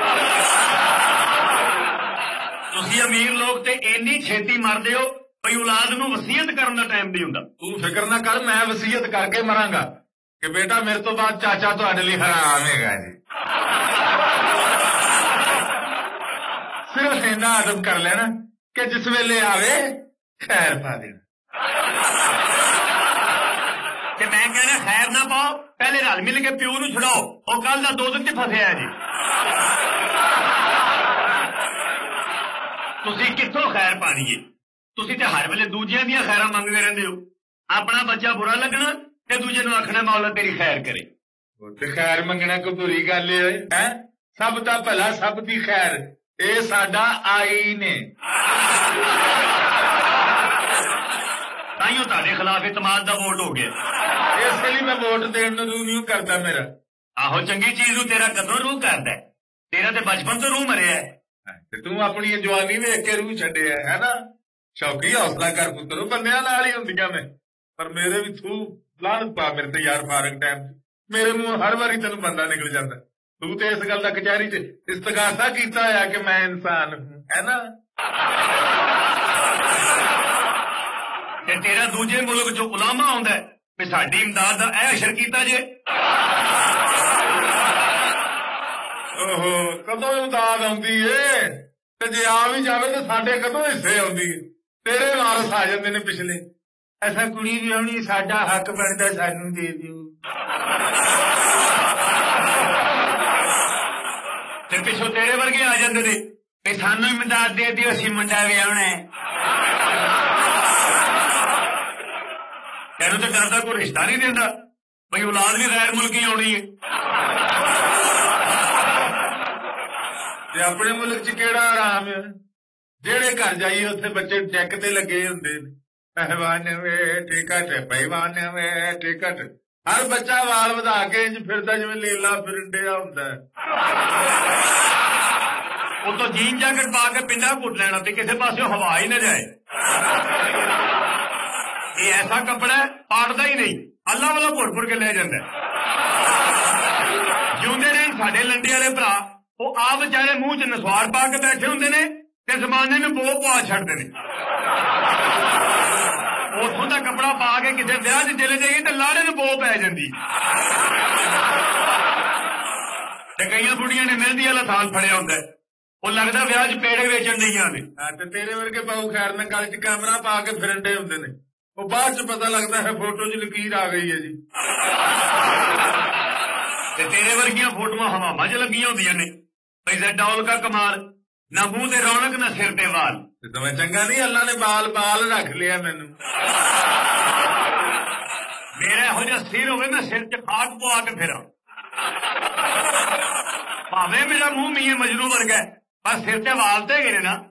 ਤੁਸੀਂ ਅਮੀਰ ਲੋਕ ਤੇ ਇੰਨੀ ਛੇਤੀ ਮਰਦੇ ਹੋ ਭਈ ਔਲਾਦ ਨੂੰ ਵਸੀਅਤ ਕਰਨ ਦਾ ਟਾਈਮ ਨਹੀਂ ਹੁੰਦਾ। ਤੂੰ ਫਿਕਰ ਨਾ ਕਰ, ਮੈਂ ਵਸੀਅਤ ਕਰਕੇ ਮਰਾਂਗਾ ਕਿ ਬੇਟਾ ਮੇਰੇ ਤੋਂ ਬਾਅਦ ਚਾਚਾ ਤੁਹਾਡੇ ਲਈ ਹਰਾਮ ਹੈਗਾ ਜੀ। ਸਿਰਫ ਇੰਨਾ ਅਦਬ ਕਰ ਲੈਣਾ ਕਿ ਜਿਸ ਵੇਲੇ ਆਵੇ ਖੈਰ ਪਾ ਦੇਣਾ। ਤੇ ਮੈਂ ਕਹਿੰਦਾ ਖੈਰ ਨਾ ਪਾਓ, ਪਹਿਲੇ ਰਲ ਮਿਲ ਕੇ ਪਿਓ ਨੂੰ ਛੁਡਾਓ, ਉਹ ਕੱਲ ਦਾ ਦੋ ਦਿਨ ਚ ਫਸਿਆ ਜੀ। ਤੁਸੀਂ ਕਿੱਥੋਂ ਖੈਰ ਪਾਣੀ ਏ? ਤੁਸੀਂ ਤੇ ਹਰ ਵੇਲੇ ਦੂਜਿਆਂ ਦੀਆਂ ਖੈਰਾਂ ਮੰਗਦੇ ਰਹਿੰਦੇ ਹੋ। ਆਪਣਾ ਬੱਚਾ ਬੁਰਾ ਲੱਗਣਾ ਤੇ ਦੂਜੇ ਨੂੰ ਆਖਣਾ ਮੌਲਾ ਤੇਰੀ ਖੈਰ ਕਰੇ। ਤੇ ਖੈਰ ਮੰਗਣਾ ਕੋਈ ਬੁਰੀ ਗੱਲ ਏ ਹੈ? ਸਭ ਦਾ ਭਲਾ, ਸਭ ਦੀ ਖੈਰ, ਇਹ ਸਾਡਾ ਆਈਨ ਏ। ਤਾਈਓ ਤੁਹਾਡੇ ਖਿਲਾਫ ਇਤਮਾਦ ਦਾ ਵੋਟ ਹੋ ਗਿਆ। ਇਸ ਲਈ ਮੈਂ ਵੋਟ ਦੇਣ ਨੂੰ ਰੂਹ ਨਹੀਂ ਕਰਦਾ ਮੇਰਾ। ਆਹੋ, ਚੰਗੀ ਚੀਜ਼ ਨੂੰ ਤੇਰਾ ਕਦੋਂ ਰੂਹ ਕਰਦਾ? ਤੇਰਾ ਤੇ ਬਚਪਨ ਤੋਂ ਰੂਹ ਮਰਿਆ। ਤੇ ਤੂੰ ਆਪਣੀ ਜਵਾਨੀ ਵੇਖ ਕੇ ਰੂਹ ਛੱਡਿਆ ਹੈ ਨਾ। ਸ਼ੌਕੀ ਹੌਸਲਾ ਕਰ ਪੁੱਤਰੋ, ਬੰਦਿਆਂ ਨਾਲ ਹੀ ਹੁੰਦੀਆਂ ਨੇ। ਪਰ ਮੇਰੇ ਵੀ ਤੂੰ ਲਾਹਨਤ ਪਾ ਮੇਰੇ ਤੇ ਯਾਰ। ਫਾਰਗ ਟਾਈਮ ਮੇਰੇ ਮੂੰਹ ਹਰ ਵਾਰੀ ਤੈਨੂੰ ਬੰਦਾ ਨਿਕਲ ਜਾਂਦਾ। ਤੂੰ ਤੇ ਇਸ ਗੱਲ ਦਾ ਕਚਹਿਰੀ ਚ ਇਸਤਗਾਸਾ ਕੀਤਾ ਹੋਇਆ ਕਿ ਮੈਂ ਇਨਸਾਨ ਹੈ ਨਾ। ਤੇ ਤੇਰਾ ਦੂਜੇ ਮੁਲਕ ਚੋਂ ਉਲਾਮਾ ਆਉਂਦਾ ਵੀ ਸਾਡੀ ਇਮਦਾਦ ਦਾ ਇਹ ਅਸ਼ਰ ਕੀਤਾ ਜੇ। ਓਹੋ, ਕਦੋਂ ਇਮਦਾਦ ਆਉਂਦੀ ਏ? ਤੇ ਜੇ ਆ ਵੀ ਜਾਵੇ ਤਾਂ ਸਾਡੇ ਕਦੋਂ ਹਿੱਸੇ ਆਉਂਦੀ ਏ? ਤੇਰੇ ਵਾਰਸ ਆ ਜਾਂਦੇ ਨੇ ਪਿਛਲੇ। ਐਸਾ ਕੁੜੀ ਵੀ ਆਉਣੀ, ਸਾਡਾ ਹੱਕ ਬਣਦਾ, ਸਾਨੂੰ ਦੇ ਦਿਓ। ਤੇ ਪਿੱਛੋਂ ਤੇਰੇ ਵਰਗੇ ਆ ਜਾਂਦੇ ਨੇ ਵੀ ਸਾਨੂੰ ਇਮਦਾਦ ਦੇ ਦਿਓ, ਅਸੀਂ ਮੁੰਡਾ ਵਿਆਹੁਣਾ। ਇਹਨੂੰ ਤੇ ਡਰਦਾ ਕੋਈ ਰਿਸ਼ਤਾ ਨਹੀਂ ਦਿੰਦਾ ਬਈ ਔਲਾਦ ਵੀ ਗੈਰ ਮੁਲਕੀ ਆਉਣੀ ਹੈ। ਤੇ ਆਪਣੇ ਮੁਲਕ ਚ ਕਿਹੜਾ ਆਰਾਮ ਹੈ? ਜਿਹੜੇ ਘਰ ਜਾਈਏ ਉੱਥੇ ਬੱਚੇ ਡੈਕ ਤੇ ਲੱਗੇ ਹੁੰਦੇ ਨੇ, ਪਹਿਵਾਨ ਵੇ ਟਿਕਟ, ਪਹਿਵਾਨ ਵੇ ਟਿਕਟ। ਹਰ ਬੱਚਾ ਵਾਲ ਵਧਾ ਕੇ ਇੰਜ ਫਿਰਦਾ ਜਿਵੇਂ ਲੀਲਾ ਫਿਰੰਡਿਆ ਹੁੰਦਾ। ਉਤੋਂ ਜੀਨ ਜੈਕਟ ਪਾ ਕੇ ਪਿੰਡਾ ਘੁੱਟ ਲੈਣਾ ਤੇ ਕਿਸੇ ਪਾਸਿਓਂ ਹਵਾ ਹੀ ਨਾ ਜਾਏ। ਇਹ ਐਸਾ ਕੱਪੜਾ ਪਾੜਦਾ ਹੀ ਨਹੀਂ, ਅੱਲਾ ਵਾਲਾ ਭੁਰ ਭੁਰ ਕੇ ਲੈ ਜਾਂਦਾ। ਜਿਉਂਦੇ ਨੇ ਸਾਡੇ ਲੰਡੇ ਵਾਲੇ ਭਰਾ, ਉਹ ਆ ਵਿਚਾਰੇ ਮੂੰਹ ਚ ਨਸਵਾਰ ਪਾ ਕੇ ਬੈਠੇ ਹੁੰਦੇ ਨੇ ਤੇ ਜ਼ਮਾਨੇ ਨੂੰ ਬੋ ਪਾ ਛੱਡਦੇ ਨੇ। ਉਥੋਂ ਦਾ ਕੱਪੜਾ ਪਾ ਕੇ ਕਿਤੇ ਵਿਆਹ ਚ ਚਲੇ ਜਾਈਏ ਤੇ ਲਾੜੇ ਨੂੰ ਬੋ ਪੈ ਜਾਂਦੀ। ਤੇ ਕਈਆਂ ਬੁੜੀਆਂ ਨੇ ਮਹਿੰਦੀ ਵਾਲਾ ਥਾਲ ਫੜਿਆ ਹੁੰਦਾ, ਉਹ ਲੱਗਦਾ ਵਿਆਹ 'ਚ ਪੇੜੇ ਵੇਚਣ ਡਈਆਂ ਨੇ। ਤੇ ਤੇਰੇ ਵਰਗੇ ਬਾਊ ਖੈਰ ਨਾਲ ਗਲ 'ਚ ਕੈਮਰਾ ਪਾ ਕੇ ਫਿਰੰਡੇ ਹੁੰਦੇ ਨੇ, ਉਹ ਬਾਅਦ 'ਚ ਪਤਾ ਲੱਗਦਾ ਹੈ ਫੋਟੋ 'ਚ ਲਕੀਰ ਆ ਗਈ ਹੈ ਜੀ। ਤੇ ਤੇਰੇ ਵਰਗੀਆਂ ਫੋਟੋਆਂ ਹਵਾਵਾਂ 'ਚ ਲੱਗੀਆਂ ਹੁੰਦੀਆਂ ਨੇ। ਪੈਸਾ ਡੌਲ ਕਾ ਕਮਾਲ, ਨਾ ਮੂੰਹ ਤੇ ਰੌਣਕ ਨਾ ਸਿਰ ਤੇ ਵਾਲ। ਤੇ ਮੈਂ ਚੰਗਾ ਨਹੀਂ, ਅੱਲਾ ਨੇ ਬਾਲ ਬਾਲ ਰੱਖ ਲਿਆ ਮੈਨੂੰ। ਮੇਰਾ ਇਹੋ ਜਿਹਾ ਸਿਰ ਹੋਵੇ ਮੈਂ ਸਿਰ 'ਚ ਖਾਕ ਪਵਾ ਕੇ ਫਿਰਾਂ, ਭਾਵੇਂ ਮੇਰਾ ਮੂੰਹ ਮੀਆਂ ਮਜਨੂ ਵਰਗਾ, ਪਰ ਸਿਰ ਤੇ ਵਾਲ ਤੇ ਗਏ ਨਾ।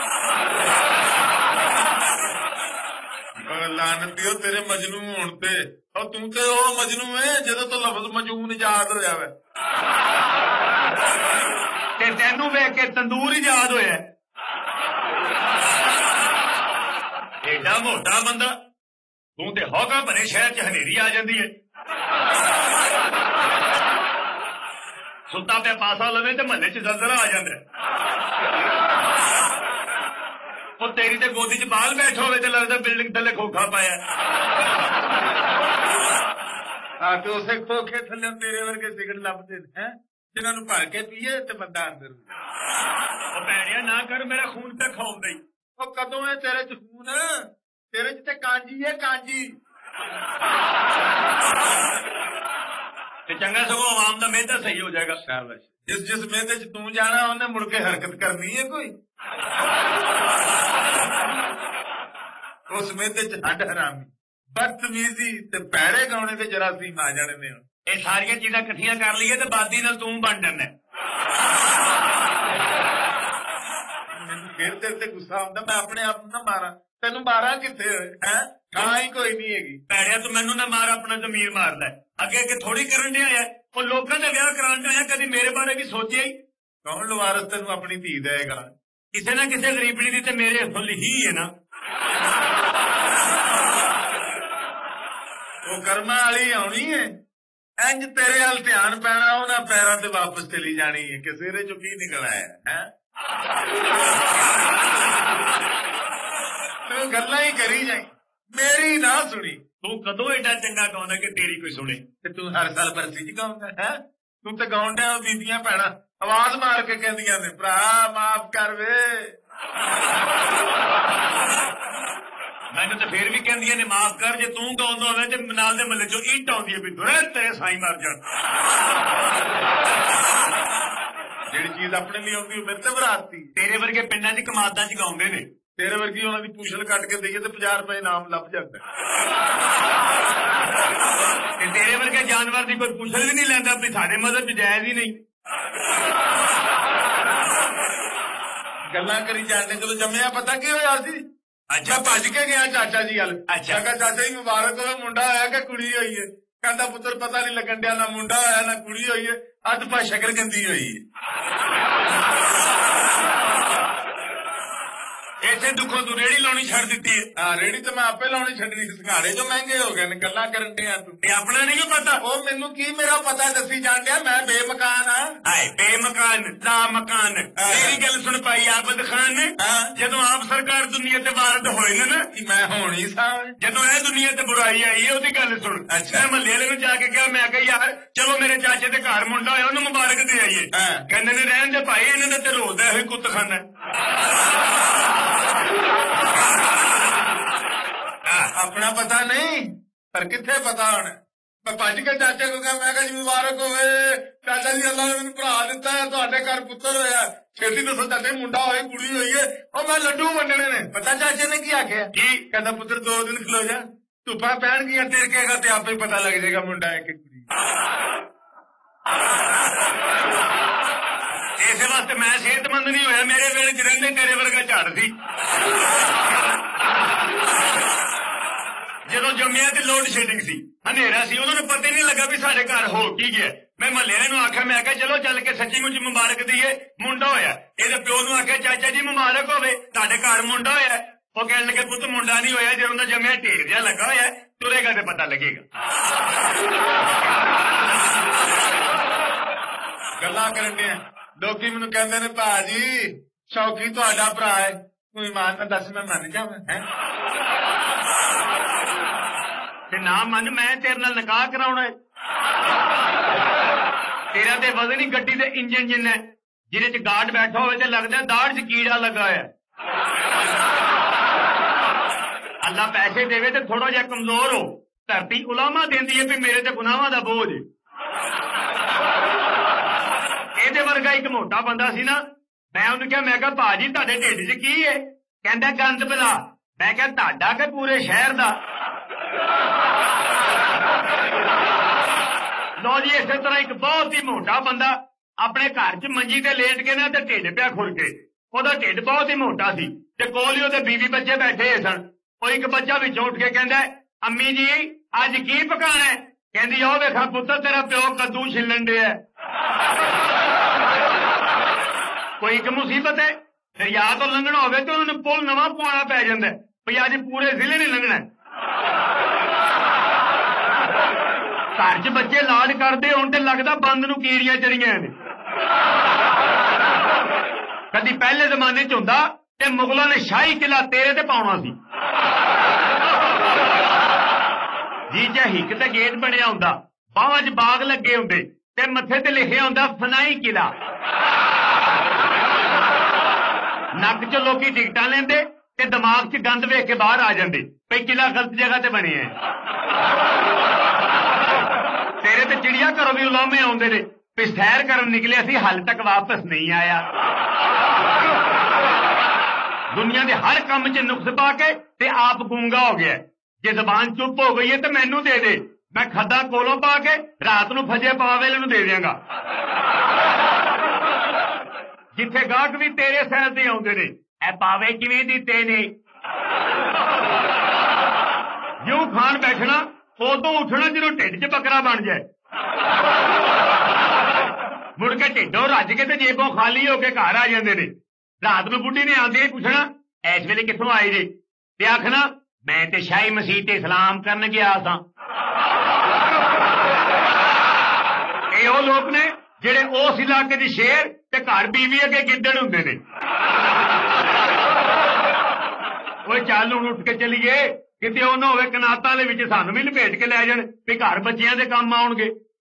ਲਾਨਤੀਓ ਤੇਰੇ ਮਜਨੂ ਹੋਣ ਤੇ, ਉਹ ਤੂੰ ਤੇ ਉਹ ਮਜਨੂ ਹੈ ਜਦੋਂ ਤੋਂ ਲਫ਼ਜ਼ ਮਜੂਨ ਯਾਦ ਹੋਇਆ ਵਾ। ਤੇ ਤੈਨੂੰ ਵੇਖ ਕੇ ਤੰਦੂਰ ਹੀ ਯਾਦ ਹੋਇਆ। ਏਡਾ ਮੋਟਾ ਬੰਦਾ ਤੂੰ ਤੇ ਹੋਗਾ ਭਰੇ ਸ਼ਹਿਰ 'ਚ ਹਨੇਰੀ ਆ ਜਾਂਦੀ ਹੈ। ਸੁੱਤਾ ਪਿਆ ਪਾਸਾ ਲਵੇ ਤੇ ਮਹੱਲੇ 'ਚ ਜ਼ਲਜ਼ਲਾ ਆ ਜਾਂਦਾ। ਉਹ ਤੇਰੀ ਤੇ ਗੋਦੀ 'ਚ ਬਾਲ ਬੈਠਾ ਹੋਵੇ ਤੇ ਲੱਗਦਾ ਬਿਲਡਿੰਗ ਥੱਲੇ ਖੋਖਾ ਪਾਇਆ। ਆ ਤੇ ਉਸੇ ਖੋਖੇ ਥੱਲੇ ਤੇਰੇ ਵਰਗੇ ਸਿਗਰਟ ਲੱਭਦੇ ਨੇ ਹੈ, ਜਿਨ੍ਹਾਂ ਨੂੰ ਭਰ ਕੇ ਪੀਏ ਤੇ ਬੰਦਾ ਅੰਦਰ। ਉਹ ਭੈਣਿਆ ਨਾ ਕਰ, ਮੇਰਾ ਖੂਨ ਤੇ ਖੋਲਦਾ ਹੀ। ਉਹ ਕਦੋਂ ਹੈ ਤੇਰੇ 'ਚ ਖੂਨ? ਤੇਰੇ 'ਚ ਤੇ ਕਾਂਜੀ ਹੈ, ਕਾਂਜੀ। ਤੇ ਚੰਗਾ ਸਗੋਂ ਆਵਾਮ ਦਾ ਮਿਹਦਾ ਸਹੀ ਹੋ ਜਾਏਗਾ। ਸ਼ਾਬਾਸ਼। ਜਿਸ ਜਿਸ ਮਿਹਦੇ 'ਚ ਤੂੰ ਜਾਣਾ ਉਹਨੇ ਮੁੜ ਕੇ ਹਰਕਤ ਕਰਨੀ ਹੈ ਕੋਈ। ਉਸ ਮਿਹਦੇ 'ਚ ਹੱਡ ਹਰਾਮੀ, ਬਦਤਮੀਜ਼ੀ ਤੇ ਪੈੜੇ ਗਾਉਣੇ ਤੇ ਜਰਾਸੀਮ ਆ ਜਾਣੇ ਨੇ। ਇਹ ਸਾਰੀਆਂ ਚੀਜ਼ਾਂ ਇਕੱਠੀਆਂ ਕਰ ਲਈਏ ਤੇ ਬਾਦੀ ਨਾਲ ਤੂੰ ਬਣ ਜਾਂਦਾ। ਮੈਨੂੰ ਫਿਰ ਤੇਰੇ ਤੇ ਗੁੱਸਾ ਆਉਂਦਾ, ਮੈਂ ਆਪਣੇ ਆਪ ਨੂੰ ਨਾ ਮਾਰਾਂ। ਤੈਨੂੰ ਮਾਰਾਂ ਕਿੱਥੇ ਹੈ, ਥਾਂ ਹੀ ਕੋਈ ਨਹੀਂ ਹੈਗੀ। ਭੈੜਿਆ ਤੂੰ ਮੈਨੂੰ ਨਾ ਮਾਰ, ਆਪਣਾ ਜ਼ਮੀਰ ਮਾਰਦਾ। ਅੱਗੇ ਅੱਗੇ ਥੋੜੀ ਕਰਨ ਡਿਆ ਆ, ਉਹ ਲੋਕਾਂ ਦਾ ਵਿਆਹ ਕਰਾਉਣ ਡਿਆ। ਕਦੀ ਮੇਰੇ ਬਾਰੇ ਵੀ ਸੋਚਿਆ ਹੀ? ਕੌਣ ਲਵਾਰਸ ਤੈਨੂੰ ਆਪਣੀ ਧੀ ਦੇਗਾ? ਕਿਸੇ ਨਾ ਕਿਸੇ ਗਰੀਬਣੀ ਦੀ ਤੇ ਮੇਰੇ ਫੁੱਲ ਹੀ ਹੈ ਨਾ। ਉਹ ਕਰਮਾਂ ਵਾਲੀ ਆਉਣੀ ਹੈ, ਇੰਜ ਤੇਰੇ ਵੱਲ ਧਿਆਨ ਪੈਣਾ, ਉਹਨਾਂ ਪੈਰਾਂ ਤੇ ਵਾਪਸ ਚਲੀ ਜਾਣੀ ਹੈ ਕਿ ਸਿਰੇ ਚੋਂ ਕੀ ਨਿਕਲ ਆਇਆ ਹੈ। ਤੂੰ ਗੱਲਾਂ ਹੀ ਕਰੀ ਜਾਈ, ਮੇਰੀ ਨਾ ਸੁਣੀ। ਤੂੰ ਕਦੋਂ ਏਡਾ ਚੰਗਾ ਗਾਉਂਦਾ ਕਿ ਤੇਰੀ ਕੋਈ ਸੁਣੇ? ਤੇ ਤੂੰ ਹਰ ਸਾਲ ਬਰਸੀ 'ਚ ਗਾਉਂਦਾ ਹੈ। ਤੂੰ ਤੇ ਗਾਉਣ ਡਿਆ, ਬੀਬੀਆਂ ਭੈਣਾਂ ਆਵਾਜ਼ ਮਾਰ ਕੇ ਕਹਿੰਦੀਆਂ ਨੇ, ਭਰਾ ਮਾਫ ਕਰ ਵੇ। ਮੈਨੂੰ ਤਾਂ ਫੇਰ ਵੀ ਕਹਿੰਦੀਆਂ ਨੇ ਮਾਫ ਕਰ। ਜੇ ਤੂੰ ਗਾਉਂਦਾ ਹੋਵੇ ਤੇ ਨਾਲ ਦੇ ਮਹੱਲੇ 'ਚੋਂ ਇੱਟ ਆਉਂਦੀ ਹੈ ਵੀ ਦੁਰੇ ਤੇਰੇ ਸਾਈ ਮਰ ਜਾਣ। ਜਿਹੜੀ ਚੀਜ਼ ਆਪਣੇ ਲਈ ਆਉਂਦੀ ਉਹ ਮੇਰੇ ਤੇ ਬਰਾਤੀ। ਤੇਰੇ ਵਰਗੇ ਪਿੰਡਾਂ 'ਚ ਕਮਾਦਾਂ 'ਚ ਗਾਉਂਦੇ ਨੇ। ਤੇਰੇ ਵਰਗੀ ਉਹਨਾਂ ਦੀ ਪੂਛਲ ਕੱਟ ਕੇ ਦੇਈਏ ਤੇ ਪੰਜਾਹ ਰੁਪਏ ਇਨਾਮ ਲੱਭ ਜਾਂਦਾ। ਤੇ ਤੇਰੇ ਵਰਗੇ ਜਾਨਵਰ ਦੀ ਕੋਈ ਪੂਛਲ ਵੀ ਨਹੀਂ ਲੈਂਦਾ ਵੀ ਸਾਡੇ ਮਜ਼ਹਬ 'ਚ ਜਾਇਜ਼ ਹੀ ਨਹੀਂ। ਗੱਲਾਂ ਕਰੀ ਜਾਂਦੇ, ਜਦੋਂ ਜੰਮਿਆ ਪਤਾ ਕੀ ਹੋਇਆ ਸੀ? ਅੱਛਾ, ਭੱਜ ਕੇ ਗਿਆ ਚਾਚਾ ਜੀ ਵੱਲ। ਅੱਛਾ, ਚਾਚਾ ਜੀ ਮੁਬਾਰਕ ਹੋਵੇ, ਮੁੰਡਾ ਹੋਇਆ ਕਿ ਕੁੜੀ ਹੋਈ ਹੈ? ਕਹਿੰਦਾ ਪੁੱਤਰ ਪਤਾ ਨਹੀਂ ਲੱਗਣ ਡਿਆ, ਨਾ ਮੁੰਡਾ ਹੋਇਆ ਨਾ ਕੁੜੀ ਹੋਈ ਹੈ, ਅੱਧ ਪਾ ਸ਼ਕਲ ਗੰਦੀ ਹੋਈ ਹੈ। ਇਸੇ ਦੁੱਖੋਂ ਤੂੰ ਰੇੜੀ ਲਾਉਣੀ ਛੱਡ ਦਿੱਤੀ ਹੈ। ਹਾਂ, ਰੇੜੀ ਤਾਂ ਮੈਂ ਆਪੇ ਲਾਉਣੀ ਛੱਡਣੀ ਸੀ, ਸੰਘਾੜੇ ਜੋ ਮਹਿੰਗੇ ਹੋ ਗਏ ਨੇ। ਗੱਲਾਂ ਕਰਨ ਡਿਆ ਤੂੰ, ਇਹ ਆਪਣਾ ਨਹੀਂ ਪਤਾ। ਉਹ ਮੈਨੂੰ ਕੀ ਮੇਰਾ ਪਤਾ ਦੱਸੀ ਜਾਣ ਡਿਆ, ਮੈਂ ਬੇਮਕਾਨ ਆ। ਹਾਏ ਬੇਮਕਾਨ, ਲਾ ਮਕਾਨ। ਮੇਰੀ ਗੱਲ ਸੁਣ ਭਾਈ ਆਬਦ ਖਾਨ, ਜਦੋਂ ਆਪ ਸਰਕਾਰ ਦੁਨੀਆ ਤੇ ਵਾਰਦ ਹੋਏ ਨੇ ਨਾ, ਮੈਂ ਹੋਣੀ ਸਾਂ, ਜਦੋਂ ਇਹ ਦੁਨੀਆ ਤੇ ਬੁਰਾਈ ਆਈ ਹੈ, ਉਹਦੀ ਗੱਲ ਸੁਣ। ਅੱਛਾ, ਮਹੱਲੇ ਵਾਲੇ ਨੂੰ ਜਾ ਕੇ ਕਿਹਾ, ਮੈਂ ਕਿਹਾ ਯਾਰ ਚਲੋ ਮੇਰੇ ਚਾਚੇ ਦੇ ਘਰ ਮੁੰਡਾ ਹੋਇਆ, ਉਹਨੂੰ ਮੁਬਾਰਕ ਦੇ ਆਈਏ। ਕਹਿੰਦੇ ਨੇ ਰਹਿਣ ਦੇ ਭਾਈ, ਇਹਨਾਂ ਦਾ ਤੇ ਰੋਜ਼ ਦਾ ਇਹੋ ਕੁੱਤਖਾਨਾ। ਆਪਣਾ ਪਤਾ ਨਹੀਂ, ਪਰ ਕਿੱਥੇ ਪਤਾ ਹੁਣ। ਮੈਂ ਭੱਜ ਕੇ ਚਾਚੇ ਕੋਲ ਗਿਆ, ਮੈਂ ਕਿਹਾ ਜੀ ਮੁਬਾਰਕ ਹੋਵੇ ਚਾਚਾ ਜੀ, ਅੱਲਾ ਨੇ ਮੈਨੂੰ ਭਰਾ ਦਿੱਤਾ ਹੈ, ਤੁਹਾਡੇ ਘਰ ਪੁੱਤਰ ਹੋਇਆ, ਛੇਤੀ ਦੱਸੋ ਚਾਚੇ ਮੁੰਡਾ ਹੋਏ ਕੁੜੀ ਹੋਈ ਹੈ। ਉਹ ਮੈਂ ਲੱਡੂ ਵੰਡਣੇ ਨੇ। ਪਤਾ ਚਾਚੇ ਨੇ ਕੀ ਆਖਿਆ? ਕੀ ਕਹਿੰਦਾ? ਪੁੱਤਰ ਦੋ ਦਿਨ ਖਲੋ ਜਾ, ਧੁੱਪਾਂ ਪੈਣਗੀਆਂ, ਤੇਰਕੇਗਾ ਤੇ ਆਪੇ ਪਤਾ ਲੱਗ ਜਾਏਗਾ ਮੁੰਡਾ ਹੈ ਕਿ ਕੁੜੀ। ਇਸੇ ਵਾਸਤੇ ਮੈਂ ਸਿਹਤਮੰਦ ਨਹੀਂ ਹੋਇਆ, ਮੇਰੇ ਵੇਲੇ ਚ ਰਹਿੰਦੇ ਤੇਰੇ ਵਰਗਾ ਝਾੜ ਸੀ। ਜਦੋਂ ਜੰਮਿਆ ਤੇ ਲੋਡ ਸ਼ੇਡਿੰਗ ਸੀ, ਹਨੇਰਾ ਸੀ, ਉਹਨਾਂ ਨੂੰ ਪਤਾ ਹੀ ਨਹੀਂ ਲੱਗਾ ਵੀ ਸਾਡੇ ਘਰ ਹੋ ਕੀ ਗਿਆ। ਮੈਂ ਮਹੱਲੇ ਨੂੰ ਆਖਿਆ, ਮੈਂ ਕਿਹਾ ਚਲੋ ਚੱਲ ਕੇ ਸੱਚੀ ਮੁੱਚੀ ਮੁਬਾਰਕ ਦਈਏ, ਮੁੰਡਾ ਹੋਇਆ। ਇਹਦੇ ਪਿਓ ਨੂੰ ਆਖਿਆ, ਚਾਚਾ ਜੀ ਮੁਬਾਰਕ ਹੋਵੇ, ਤੁਹਾਡੇ ਘਰ ਮੁੰਡਾ ਹੋਇਆ। ਉਹ ਕਹਿਣ ਲੱਗੇ, ਪੁੱਤ ਮੁੰਡਾ ਨਹੀਂ ਹੋਇਆ, ਜਦੋਂ ਦਾ ਜੰਮਿਆ ਢੇਰ ਜਿਹਾ ਲੱਗਾ ਹੋਇਆ, ਤੁਰੇਗਾ ਤੇ ਪਤਾ ਲੱਗੇਗਾ। ਗੱਲਾਂ ਕਰਨ ਦੇ ਲੋਕੀ ਮੈਨੂੰ ਕਹਿੰਦੇ ਨੇ, ਭਾਜੀ ਸ਼ੌਕੀ ਤੁਹਾਡਾ ਭਰਾ ਹੈ, ਤੂੰ ਇਮਾਨ ਨਾਲ ਦੱਸ, ਮੈਂ ਮੰਨ ਜਾਵਾਂ ਹੈ? ਤੇ ਨਾ ਮੰਨ, ਮੈਂ ਤੇਰੇ ਨਾਲ ਨਿਕਾਹ ਕਰਾਉਣਾ ਹੈ। ਤੇਰਾ ਤੇ ਵਜ਼ਨ ਹੀ ਗੱਡੀ ਦੇ ਇੰਜਨ ਜਿੰਨਾ, ਜਿਹਦੇ ਚ ਗਾਰਡ ਬੈਠਾ ਹੋਵੇ ਤੇ ਲੱਗਦਾ ਦਾੜ ਚ ਕੀੜਾ ਲੱਗਾ ਹੈ। ਅੱਲਾ ਪੈਸੇ ਦੇਵੇ ਤੇ ਥੋੜਾ ਜਿਹਾ ਕਮਜ਼ੋਰ ਹੋ, ਧਰਤੀ ਉਲਾਮਾ ਦਿੰਦੀ ਹੈ ਵੀ ਮੇਰੇ ਤੇ ਗੁਨਾਹਾਂ ਦਾ ਬੋਝ। ਇਹਦੇ ਵਰਗਾ ਇੱਕ ਮੋਟਾ ਬੰਦਾ ਸੀ ਨਾ, ਮੈਂ ਉਹਨੂੰ ਕਿਹਾ, ਮੈਂ ਕਿਹਾ ਭਾਜੀ ਤੁਹਾਡੇ ਢਿੱਡ ਚ ਕੀ ਹੈ? ਕਹਿੰਦਾ ਗੰਦ ਬਲਾ। ਮੈਂ ਕਿਹਾ ਤੁਹਾਡਾ ਕਿ ਪੂਰੇ ਸ਼ਹਿਰ ਦਾ? ਲੋ ਜੀ, ਇਸੇ ਤਰ੍ਹਾਂ ਇੱਕ ਬਹੁਤ ਹੀ ਮੋਟਾ ਬੰਦਾ ਆਪਣੇ ਘਰ ਚ ਮੰਜੀ ਤੇ ਲੇਟ ਕੇ ਨਾ ਤੇ ਢਿੱਡ ਪਿਆ ਖੁਰ ਕੇ। ਉਹਦਾ ਢਿੱਡ ਬਹੁਤ ਹੀ ਮੋਟਾ ਸੀ ਤੇ ਕੋਲ ਹੀ ਉਹਦੇ ਬੀਵੀ ਬੱਚੇ ਬੈਠੇ ਸਨ। ਉਹ ਇੱਕ ਬੱਚਾ ਵਿੱਚੋਂ ਉੱਠ ਕੇ ਕਹਿੰਦਾ, ਅੰਮੀ ਜੀ ਅੱਜ ਕੀ ਪਕਾਣਾ ਹੈ? ਕਹਿੰਦੀ, ਉਹ ਵੇਖਾ ਪੁੱਤਰ ਤੇਰਾ ਪਿਓ ਕੱਦੂ ਛਿੱਲਣ ਡਿਆ। ਕੋਈ ਇੱਕ ਮੁਸੀਬਤ ਹੈ, ਦਰਿਆ ਤੋਂ ਲੰਘਣਾ ਹੋਵੇ ਤੇ ਉਹਨਾਂ ਨੂੰ ਪੁਲ ਨਵਾਂ ਪਵਾਉਣਾ ਪੈ ਜਾਂਦਾ ਵੀ ਅੱਜ ਪੂਰੇ ਜ਼ਿਲ੍ਹੇ ਨਹੀਂ ਲੰਘਣਾ। ਘਰ 'ਚ ਬੱਚੇ ਲਾਡ ਕਰਦੇ ਹੁਣ ਤੇ ਲੱਗਦਾ ਬੰਦ ਨੂੰ ਕੀੜੀਆਂ ਚੜੀਆਂ ਨੇ। ਕਦੀ ਪਹਿਲੇ ਜ਼ਮਾਨੇ 'ਚ ਹੁੰਦਾ ਤੇ ਮੁਗਲਾਂ ਨੇ ਸ਼ਾਹੀ ਕਿਲਾ ਤੇਰੇ ਤੇ ਪਾਉਣਾ ਸੀ ਜੀ। ਜੇ ਹਿੱਕ ਤੇ ਗੇਟ ਬਣਿਆ ਹੁੰਦਾ, ਬਾਹਾਂ 'ਚ ਬਾਗ ਲੱਗੇ ਹੁੰਦੇ ਤੇ ਮੱਥੇ ਤੇ ਲਿਖਿਆ ਹੁੰਦਾ ਫਨਾਈ ਕਿਲਾ। ਨੱਕ 'ਚ ਲੋਕੀ ਟਿਕਟਾਂ ਲੈਂਦੇ ਤੇ ਦਿਮਾਗ 'ਚ ਗੰਦ ਵੇਖ ਕੇ ਬਾਹਰ ਆ ਜਾਂਦੇ ਭਈ ਕਿਲਾ ਗਲਤ ਜਗ੍ਹਾ ਤੇ ਬਣਿਆ। ਤੇਰੇ ਤੇ ਚਿੜੀਆ ਘਰੋਂ ਵੀ ਉਲਾਮੇ ਆਉਂਦੇ ਨੇ ਵੀ ਸੈਰ ਕਰਨ ਨਿਕਲਿਆ ਸੀ, ਹਾਲੇ ਤੱਕ ਵਾਪਸ ਨਹੀਂ ਆਇਆ। ਦੁਨੀਆ ਦੇ ਹਰ ਕੰਮ 'ਚ ਨੁਕਸ ਪਾ ਕੇ ਤੇ ਆਪ ਗੂੰਗਾ ਹੋ ਗਿਆ। ਜੇ ਜ਼ਬਾਨ ਚੁੱਪ ਹੋ ਗਈ ਹੈ ਤੇ ਮੈਨੂੰ ਦੇ ਦੇ, ਮੈਂ ਖੱਦਾ ਕੋਲੋਂ ਪਾ ਕੇ ਰਾਤ ਨੂੰ ਫਜੇ ਪਾਵੇਲੇ ਨੂੰ ਦੇ ਦਿਆਂਗਾ। ਜਿੱਥੇ ਗਾਹਕ ਵੀ ਤੇਰੇ ਸੈਰ ਦੇ ਆਉਂਦੇ ਨੇ, ਇਹ ਪਾਵੇ ਕਿਵੇਂ ਦਿੱਤੇ ਨੇ। ਜਿਉਂ ਖਾਣ ਬੈਠਣਾ ਉਦੋਂ ਉੱਠਣਾ ਜਦੋਂ ਢਿੱਡ 'ਚ ਬੱਕਰਾ ਬਣ ਜਾਏ। ਮੁੜ ਕੇ ਢਿੱਡੋਂ ਰੱਜ ਕੇ ਤੇ ਜੇਬੋਂ ਖਾਲੀ ਹੋ ਕੇ ਘਰ ਆ ਜਾਂਦੇ ਨੇ। ਰਾਤ ਨੂੰ ਬੁੱਢੀ ਨੇ ਆਉਂਦੇ ਹੀ ਪੁੱਛਣਾ, ਇਸ ਵੇਲੇ ਕਿੱਥੋਂ ਆਏ ਜੇ? ਤੇ ਆਖਣਾ, ਮੈਂ ਤੇ ਸ਼ਾਹੀ ਮਸੀਹ ਤੇ ਸਲਾਮ ਕਰਨ ਗਿਆ ਸਾਂ। ਇਹ ਉਹ ਲੋਕ ਨੇ ਜਿਹੜੇ ਉਸ ਇਲਾਕੇ ਦੀ ਸ਼ੇਰ ਤੇ ਘਰ ਬੀਵੀ ਅੱਗੇ ਗਿੱਦੜ ਹੁੰਦੇ ਨੇ। ਉਹ ਚੱਲ ਹੁਣ ਉੱਠ ਕੇ ਚਲੀਏ, ਕਿਤੇ ਉਹ ਨਾ ਹੋਵੇ ਕਨਾਤਾਂ ਦੇ ਵਿੱਚ ਸਾਨੂੰ ਵੀ ਲਪੇਟ ਕੇ ਲੈ ਜਾਣ ਵੀ ਘਰ ਬੱਚਿਆਂ ਦੇ ਕੰਮ ਆਉਣਗੇ।